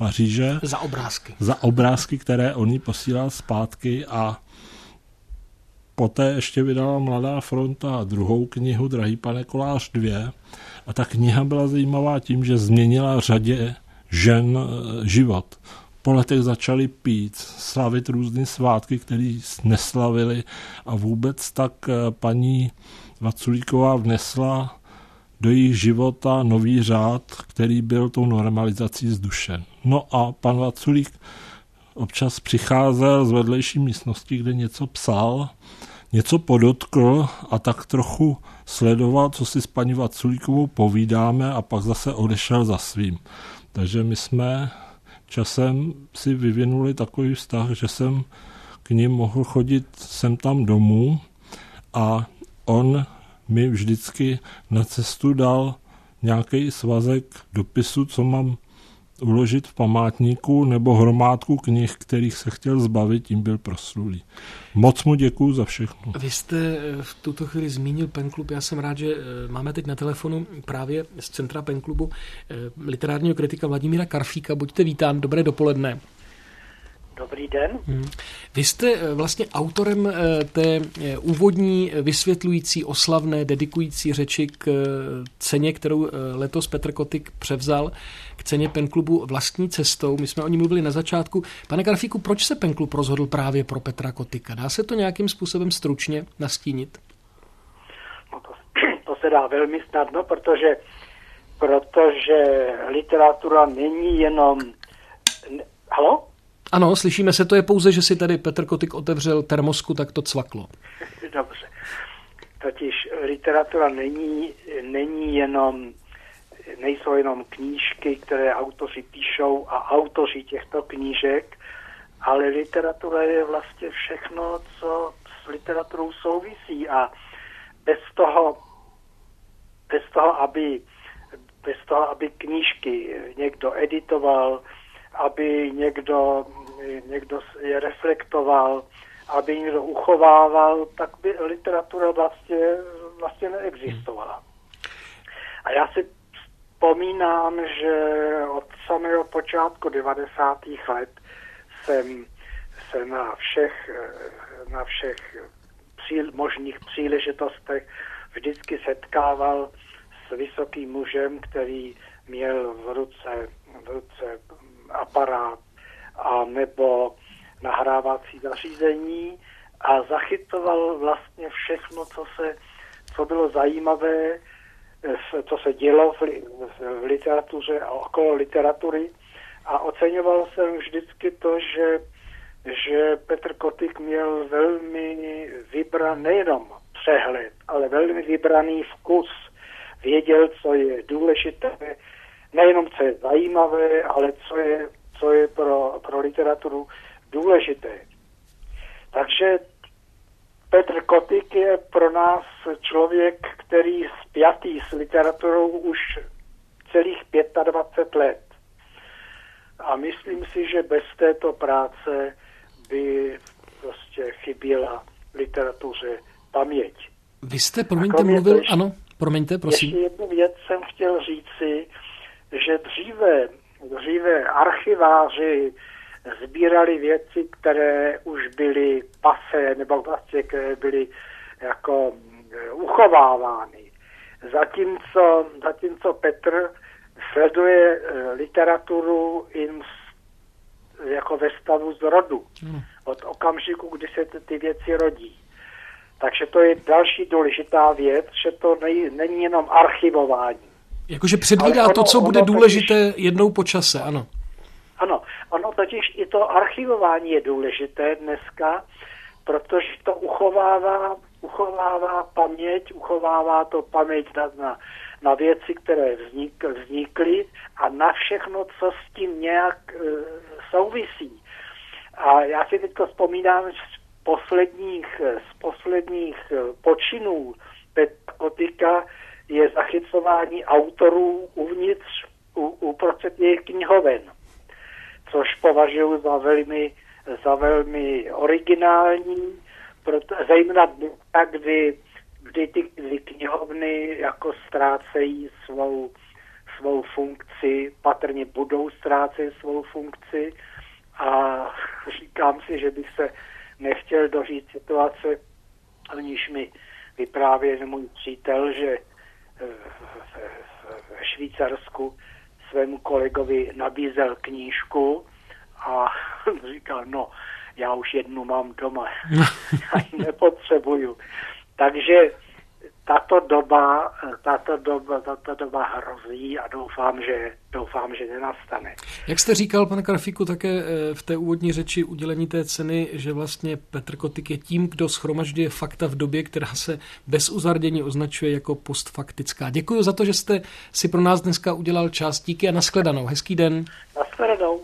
Paříže. Za obrázky, které on jí posílal zpátky, a poté ještě vydala Mladá fronta druhou knihu Drahý pane Kolář 2, a ta kniha byla zajímavá tím, že změnila řadě žen život. Po letech začali pít, slavit různé svátky, které neslavili, a vůbec tak paní Vaculíková vnesla do jejich života nový řád, který byl tou normalizací zdušen. No a pan Vaculík občas přicházel z vedlejší místnosti, kde něco psal, něco podotkl a tak trochu sledoval, co si s paní Vaculíkovou povídáme, a pak zase odešel za svým. Takže my jsme časem si vyvinuli takový vztah, že jsem k nim mohl chodit sem tam domů, a on mi vždycky na cestu dal nějaký svazek dopisu, co mám uložit v památníku, nebo hromádku knih, kterých se chtěl zbavit, tím byl proslulý. Moc mu děkuju za všechno. Vy jste v tuto chvíli zmínil Penklub. Já jsem rád, že máme teď na telefonu právě z centra Penklubu literárního kritika Vladimíra Karfíka. Buďte vítán, dobré dopoledne. Dobrý den. Vy jste vlastně autorem té úvodní, vysvětlující, oslavné, dedikující řeči k ceně, kterou letos Petr Kotik převzal, k ceně Penklubu Vlastní cestou. My jsme o ní mluvili na začátku. Pane Karfíku, proč se Penklub rozhodl právě pro Petra Kotika? Dá se to nějakým způsobem stručně nastínit? No to se dá velmi snadno, protože literatura není jenom... Haló? Ano, slyšíme se, to je pouze, že si tady Petr Kotik otevřel termosku, tak to cvaklo. Dobře. Totiž literatura nejsou jenom knížky, které autoři píšou a autoři těchto knížek, ale literatura je vlastně všechno, co s literaturou souvisí, a bez toho, aby knížky někdo editoval, aby někdo je reflektoval, aby někdo uchovával, tak by literatura vlastně neexistovala. A já si vzpomínám, že od samého počátku 90. let jsem se na všech možných příležitostech vždycky setkával s vysokým mužem, který měl v ruce aparát a nebo nahrávací zařízení a zachytoval vlastně všechno, co bylo zajímavé, co se dělo v literatuře a okolo literatury, a oceňoval jsem vždycky to, že Petr Kotik měl velmi nejenom přehled, ale velmi vybraný vkus. Věděl, co je důležité, nejenom co je zajímavé, ale co je pro literaturu důležité. Takže Petr Kotik je pro nás člověk, který spjatý s literaturou už celých 25 let. A myslím si, že bez této práce by prostě chyběla literatuře paměť. Vy jste, promiňte, mluvil, ano, promiňte, prosím. Ještě jednu věc jsem chtěl říci, že dříve archiváři sbírali věci, které už byly pasé, nebo vlastně které byly jako uchovávány. Zatímco Petr sleduje literaturu jako ve stavu zrodu. Od okamžiku, kdy se ty věci rodí. Takže to je další důležitá věc, že to není jenom archivování. Jakože předvídá to, co bude důležité jednou po čase, ano. Ano, ono totiž i to archivování je důležité dneska, protože to uchovává paměť, uchovává to paměť na věci, které vznikly a na všechno, co s tím nějak souvisí. A já si teď vzpomínám z posledních počinů Petra Kotika je zachycování autorů uvnitř uprostřed jejich knihoven, což považuji za velmi originální, zejména tak, kdy ty knihovny jako ztrácejí svou funkci, patrně budou ztrácet svou funkci a říkám si, že bych se nechtěl dožít situace, o níž mi vyprávěl můj přítel, že ve Švýcarsku svému kolegovi nabízel knížku a říkal, no, já už jednu mám doma, já ji nepotřebuju. Takže tato doba hrozí a doufám, že nenastane. Jak jste říkal, pane Krafíku, také v té úvodní řeči udělení té ceny, že vlastně Petr Kotik je tím, kdo shromažďuje fakta v době, která se bez uzardění označuje jako postfaktická. Děkuji za to, že jste si pro nás dneska udělal čas. Díky a nashledanou. Hezký den. Nashledanou.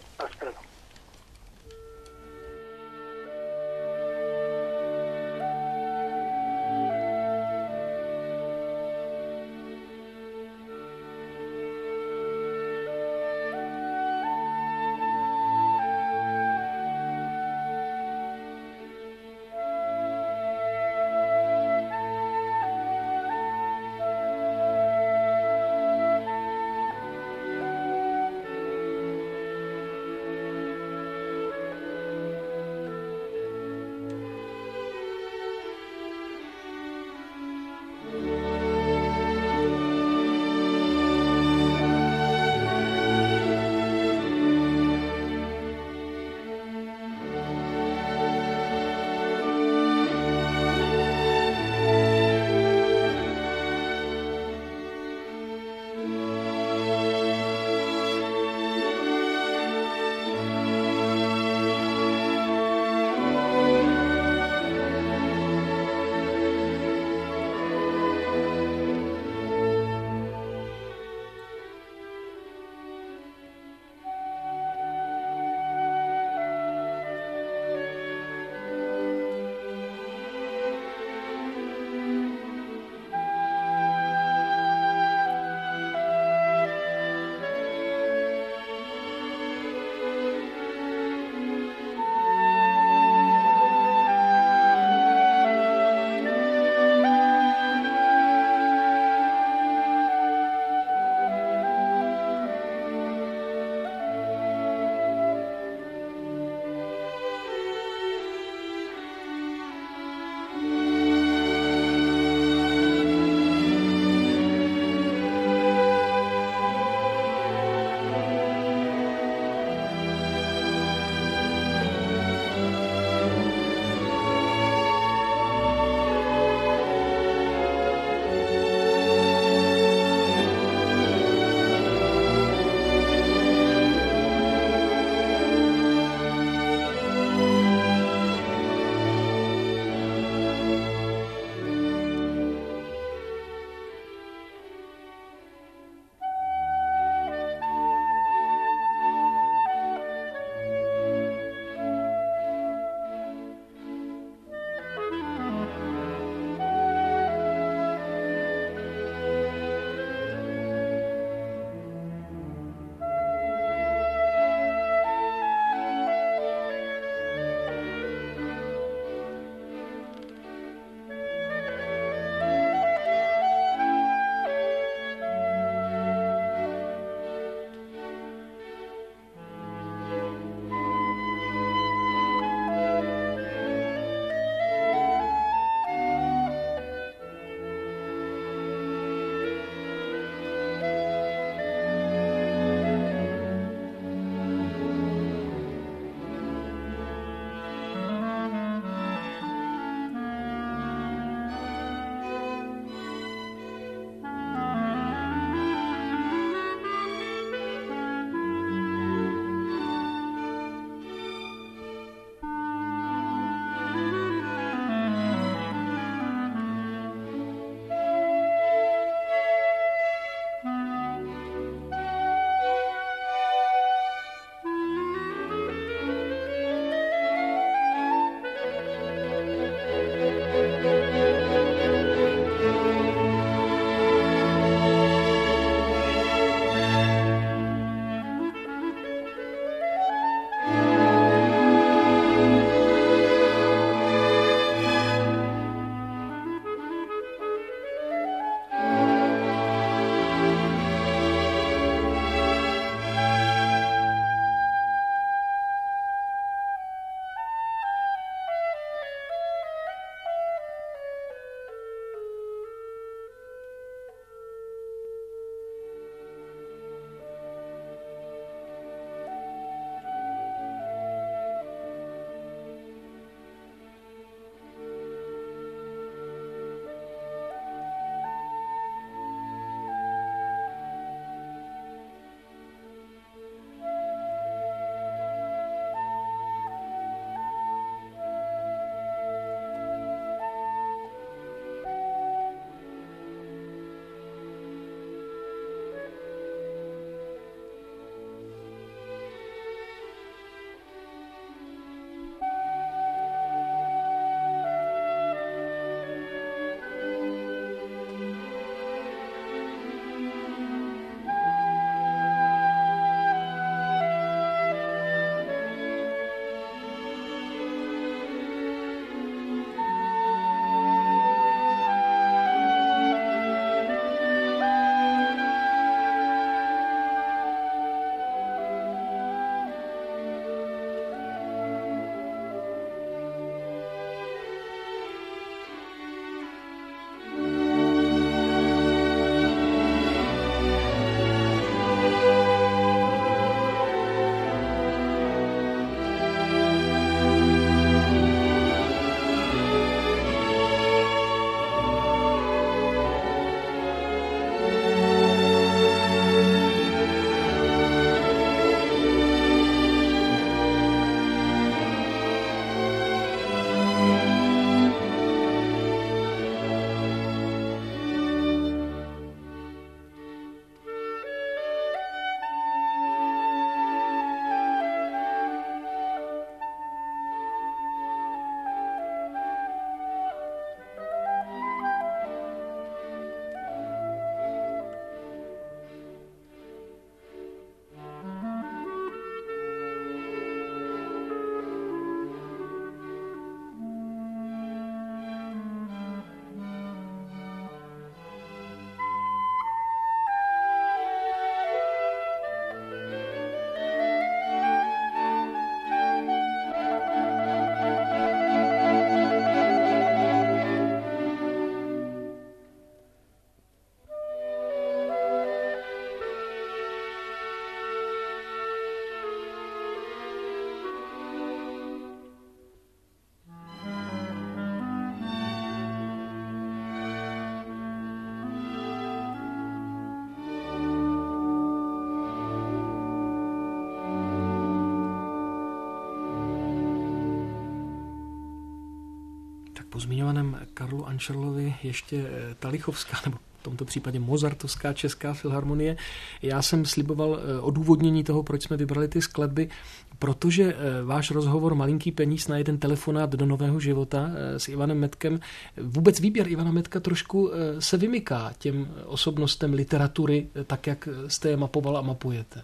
Po zmiňovaném Karlu Ančerlovi ještě Talichovská, nebo v tomto případě Mozartovská česká filharmonie. Já jsem sliboval odůvodnění toho, proč jsme vybrali ty skladby, protože váš rozhovor Malinký peníz na jeden telefonát do nového života s Ivanem Metkem, vůbec výběr Ivana Metka trošku se vymyká těm osobnostem literatury, tak jak jste je mapoval a mapujete.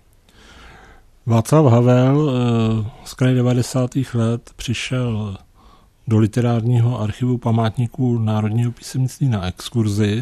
Václav Havel z kraje 90. let přišel do literárního archivu památníků Národního písemnictví na exkurzi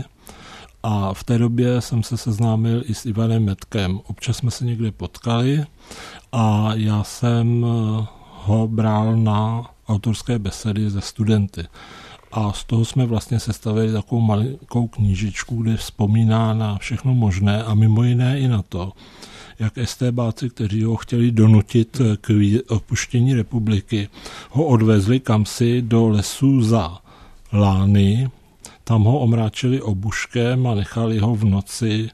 a v té době jsem se seznámil i s Ivanem Metkem. Občas jsme se někde potkali a já jsem ho bral na autorské besedy se studenty. A z toho jsme vlastně sestavili takovou malinkou knížičku, kde vzpomíná na všechno možné a mimo jiné i na to, jak estébáci, kteří ho chtěli donutit k opuštění republiky, ho odvezli kamsi do lesů za Lány, tam ho omráčili obuškem a nechali ho v noci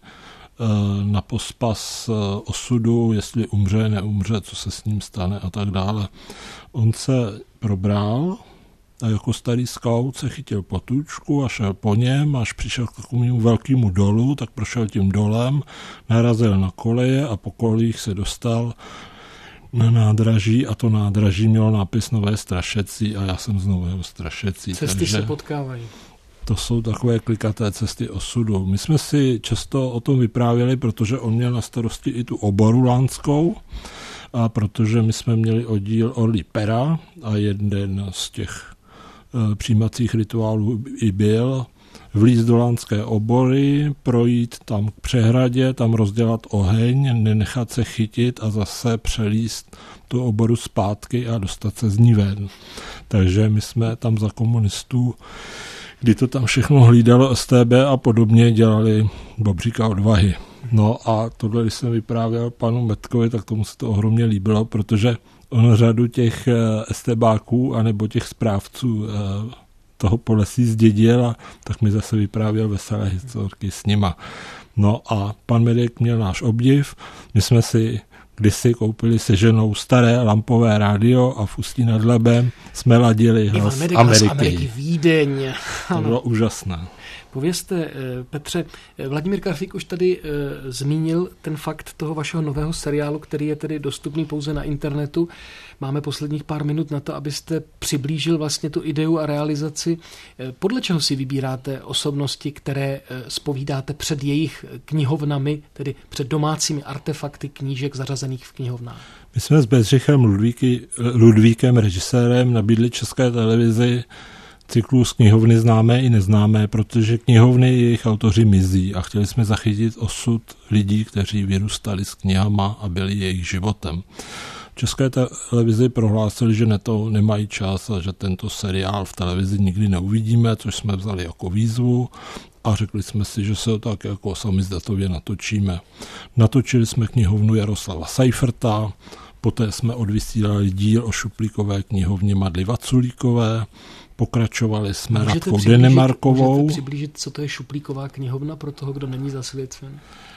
na pospas osudu, jestli umře, neumře, co se s ním stane a tak dále. On se probral a jako starý skaut se chytil potůčku a šel po něm, až přišel k takovému velkému dolu, tak prošel tím dolem, narazil na koleje a po kolejích se dostal na nádraží a to nádraží mělo nápis Nové Strašecí a já jsem z Nového Strašecí. Cesty se potkávají. To jsou takové klikaté cesty osudu. My jsme si často o tom vyprávěli, protože on měl na starosti i tu oboru lánskou, a protože my jsme měli oddíl Orlí pera a jeden z těch přijímacích rituálů i byl vlízt do lánské obory, projít tam k přehradě, tam rozdělat oheň, nenechat se chytit a zase přelíst tu oboru zpátky a dostat se z ní ven. Takže my jsme tam za komunistů, kdy to tam všechno hlídalo STB a podobně, dělali bobříka odvahy. No a tohle, když jsem vyprávěl panu Metkovi, tak tomu se to ohromně líbilo, protože on řadu těch estebáků anebo těch správců toho polesí zdědil a tak mi zase vyprávěl veselé historky s nima. No a pan Medek měl náš obdiv, my jsme si kdysi koupili se ženou staré lampové rádio a v Ústí nad Labem jsme ladili hlas Ameriky. Vídeň. To bylo úžasné. Povězte, Petře, Vladimír Karfík už tady zmínil ten fakt toho vašeho nového seriálu, který je tedy dostupný pouze na internetu. Máme posledních pár minut na to, abyste přiblížil vlastně tu ideu a realizaci. Podle čeho si vybíráte osobnosti, které zpovídáte před jejich knihovnami, tedy před domácími artefakty knížek zařazených v knihovnách? My jsme s Bedřichem Ludvíkem, režisérem, nabídli České televizi cyklů z knihovny známé i neznámé, protože knihovny i jejich autoři mizí a chtěli jsme zachytit osud lidí, kteří vyrůstali s knihama a byli jejich životem. České televizi prohlásili, že to nemají čas a že tento seriál v televizi nikdy neuvidíme, což jsme vzali jako výzvu a řekli jsme si, že se tak jako samizdatově natočíme. Natočili jsme knihovnu Jaroslava Seiferta, poté jsme odvysílali díl o šuplíkové knihovně Madly Vaculíkové, pokračovali jsme Radkou Denemarkovou. Můžete přiblížit, co to je šuplíková knihovna pro toho, kdo není zasvěcen?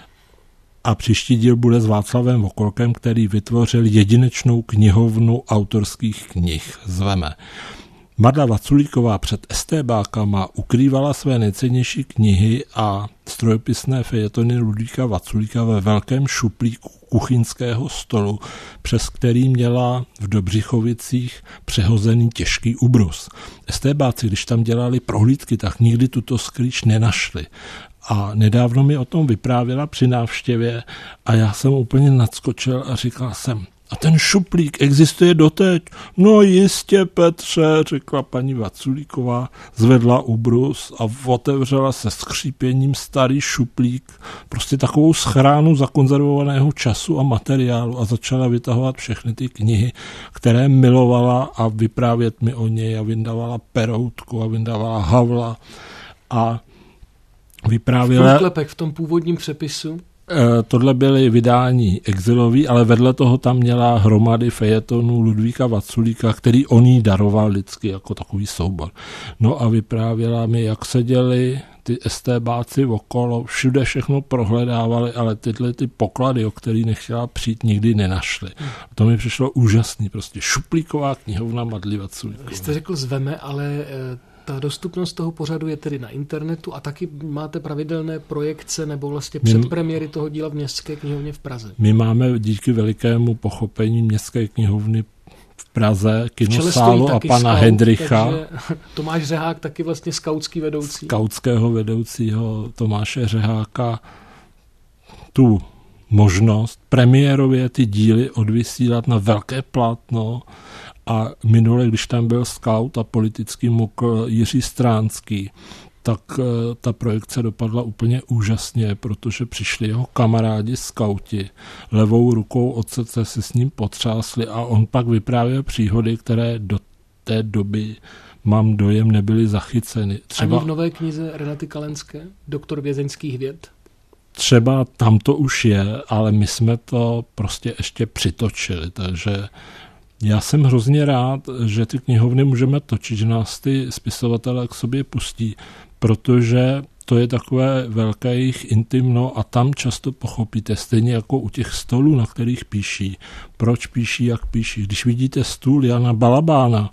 A příští díl bude s Václavem Vokolkem, který vytvořil jedinečnou knihovnu autorských knih. Zveme. Madla Vaculíková před estébákama ukrývala své nejcennější knihy a strojopisné fejetony Ludvíka Vaculíka ve velkém šuplíku kuchyňského stolu, přes který měla v Dobřichovicích přehozený těžký ubrus. Estébáci, když tam dělali prohlídky, tak nikdy tuto skrýč nenašli. A nedávno mi o tom vyprávěla při návštěvě a já jsem úplně nadskočil a říkal jsem, a ten šuplík existuje doteď? No jistě, Petře, řekla paní Vaculíková, zvedla ubrus a otevřela se skřípěním starý šuplík, prostě takovou schránu zakonzervovaného času a materiálu a začala vytahovat všechny ty knihy, které milovala a vyprávět mi o něj a vyndávala Peroutku a vyndávala Havla a vyprávěla... V tom původním přepisu? Tohle byly vydání exilový, ale vedle toho tam měla hromady fejetonů Ludvíka Vaculíka, který on jí daroval vždycky jako takový soubor. No a vyprávěla mi, jak seděli ty estébáci okolo všude všechno prohledávali, ale tyhle ty poklady, o který nechtěla přijít, nikdy nenašli. A to mi přišlo úžasný, prostě šuplíková knihovna Madly Vaculíkové. Vy jste řekl zveme, ale ta dostupnost toho pořadu je tedy na internetu a taky máte pravidelné projekce nebo vlastně předpremiéry toho díla v Městské knihovně v Praze. My máme díky velikému pochopení Městské knihovny v Praze, kinosálu a pana skaut, Hendricha. Tomáš Řehák taky vlastně skautský vedoucí. Skautského vedoucího Tomáše Řeháka tu možnost premiérově ty díly odvysílat na velké plátno a minule, když tam byl skaut a politický mukl Jiří Stránský, tak ta projekce dopadla úplně úžasně, protože přišli jeho kamarádi skauti, levou rukou od srdce si s ním potřásli a on pak vyprávěl příhody, které do té doby, mám dojem, nebyly zachyceny. Třeba ani v nové knize Renaty Kalenské, Doktor vězeňských věd? Třeba tam to už je, ale my jsme to prostě ještě přitočili, takže já jsem hrozně rád, že ty knihovny můžeme točit, že nás ty spisovatelé k sobě pustí, protože to je takové velké jejich intimno a tam často pochopíte, stejně jako u těch stolů, na kterých píší, proč píší, jak píší. Když vidíte stůl Jana Balabána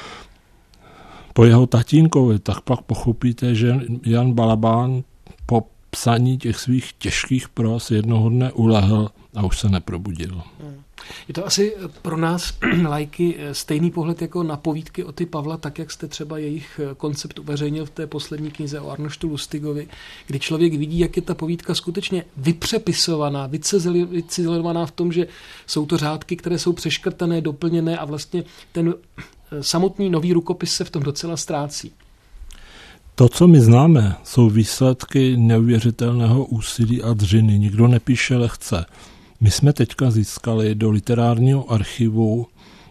po jeho tatínkovi, tak pak pochopíte, že Jan Balabán po psaní těch svých těžkých pros jednoho dne ulehl a už se neprobudil. Je to asi pro nás lajky stejný pohled jako na povídky Oty Pavla, tak jak jste třeba jejich koncept uveřejnil v té poslední knize o Arnoštu Lustigovi, kdy člověk vidí, jak je ta povídka skutečně vypřepisovaná, vycizelovaná v tom, že jsou to řádky, které jsou přeškrtané, doplněné a vlastně ten samotný nový rukopis se v tom docela ztrácí. To, co my známe, jsou výsledky neuvěřitelného úsilí a dřiny. Nikdo nepíše lehce. My jsme teďka získali do literárního archivu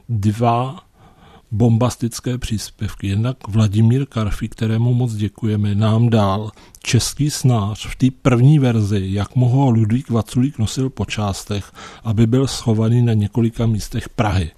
2 bombastické příspěvky. Jednak Vladimír Karfí, kterému moc děkujeme, nám dal český snář v té první verzi, jak mu ho Ludvík Vaculík nosil po částech, aby byl schovaný na několika místech Prahy.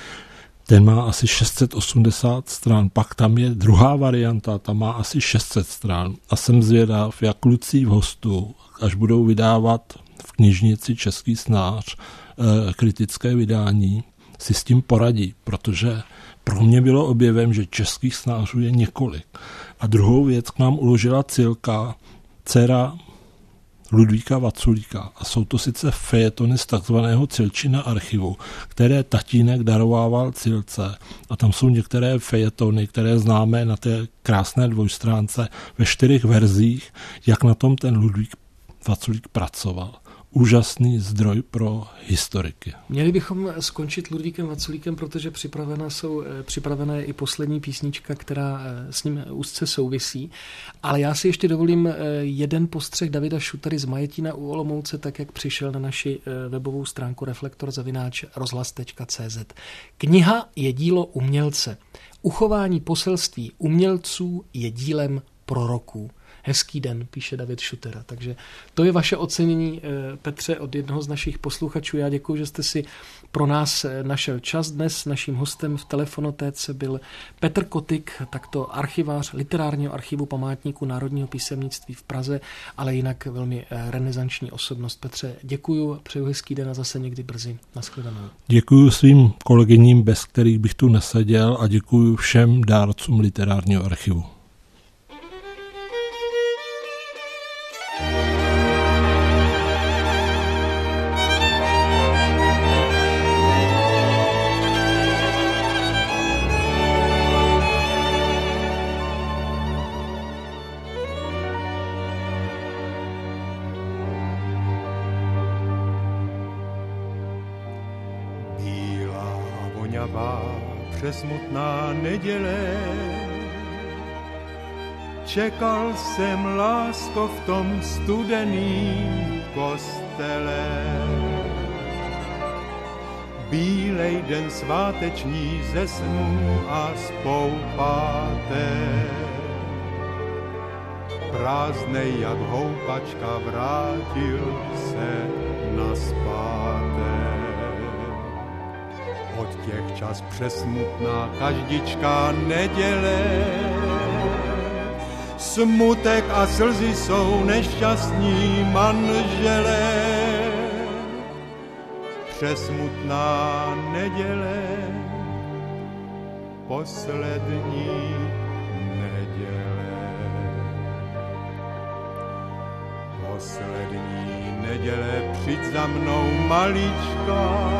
Ten má asi 680 stran, pak tam je druhá varianta, ta má asi 600 stran a jsem zvědav, jak kluci v Hostu, až budou vydávat v knižnici Český snář kritické vydání, si s tím poradí, protože pro mě bylo objevem, že českých snářů je několik. A druhou věc k nám uložila Cilka, dcera Ludvíka Vaculíka. A jsou to sice fejetony z takzvaného Cilčina archivu, které tatínek darovával Cilce. A tam jsou některé fejetony, které známe na té krásné dvojstránce ve 4 verzích, jak na tom ten Ludvík Vaculík pracoval. Úžasný zdroj pro historiky. Měli bychom skončit Ludvíkem Vaculíkem, protože připravená je i poslední písnička, která s ním úzce souvisí. Ale já si ještě dovolím jeden postřeh Davida Šutary z Majetína u Olomouce, tak jak přišel na naši webovou stránku reflektor@rozhlas.cz. Kniha je dílo umělce. Uchování poselství umělců je dílem proroků. Hezký den, píše David Šutera. Takže to je vaše ocenění, Petře, od jednoho z našich posluchačů. Já děkuji, že jste si pro nás našel čas. Dnes naším hostem v telefonotéce byl Petr Kotik, takto archivář literárního archivu Památníku národního písemnictví v Praze, ale jinak velmi renesanční osobnost. Petře, děkuji, přeju hezký den a zase někdy brzy. Naschledanou. Děkuji svým kolegyním, bez kterých bych tu neseděl, a děkuji všem dárcům literárního archivu. Přesmutná neděle, čekal jsem, lásko, v tom studeným kostele. Bílej den sváteční ze snů a z poupátek. Prázdnej jak houpačka vrátil se nazpátek. Od těch čas přesmutná každičká neděle smutek a slzy jsou nešťastní manželé. Přesmutná neděle, poslední neděle. Poslední neděle, přijď za mnou malička.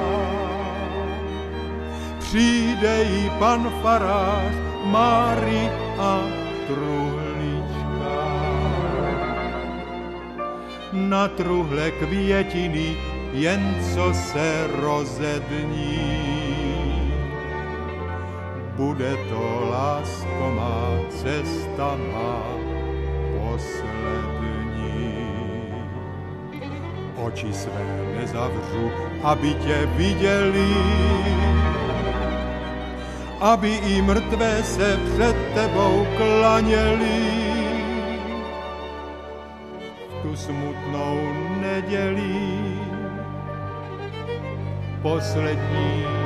Přijde jí pan farář, Máry a truhlička. Na truhle květiny, jen co se rozední. Bude to, lásko má, cesta má poslední. Oči své nezavřu, aby tě viděli, aby i mrtvé se před tebou klaněli. V tu smutnou neděli, poslední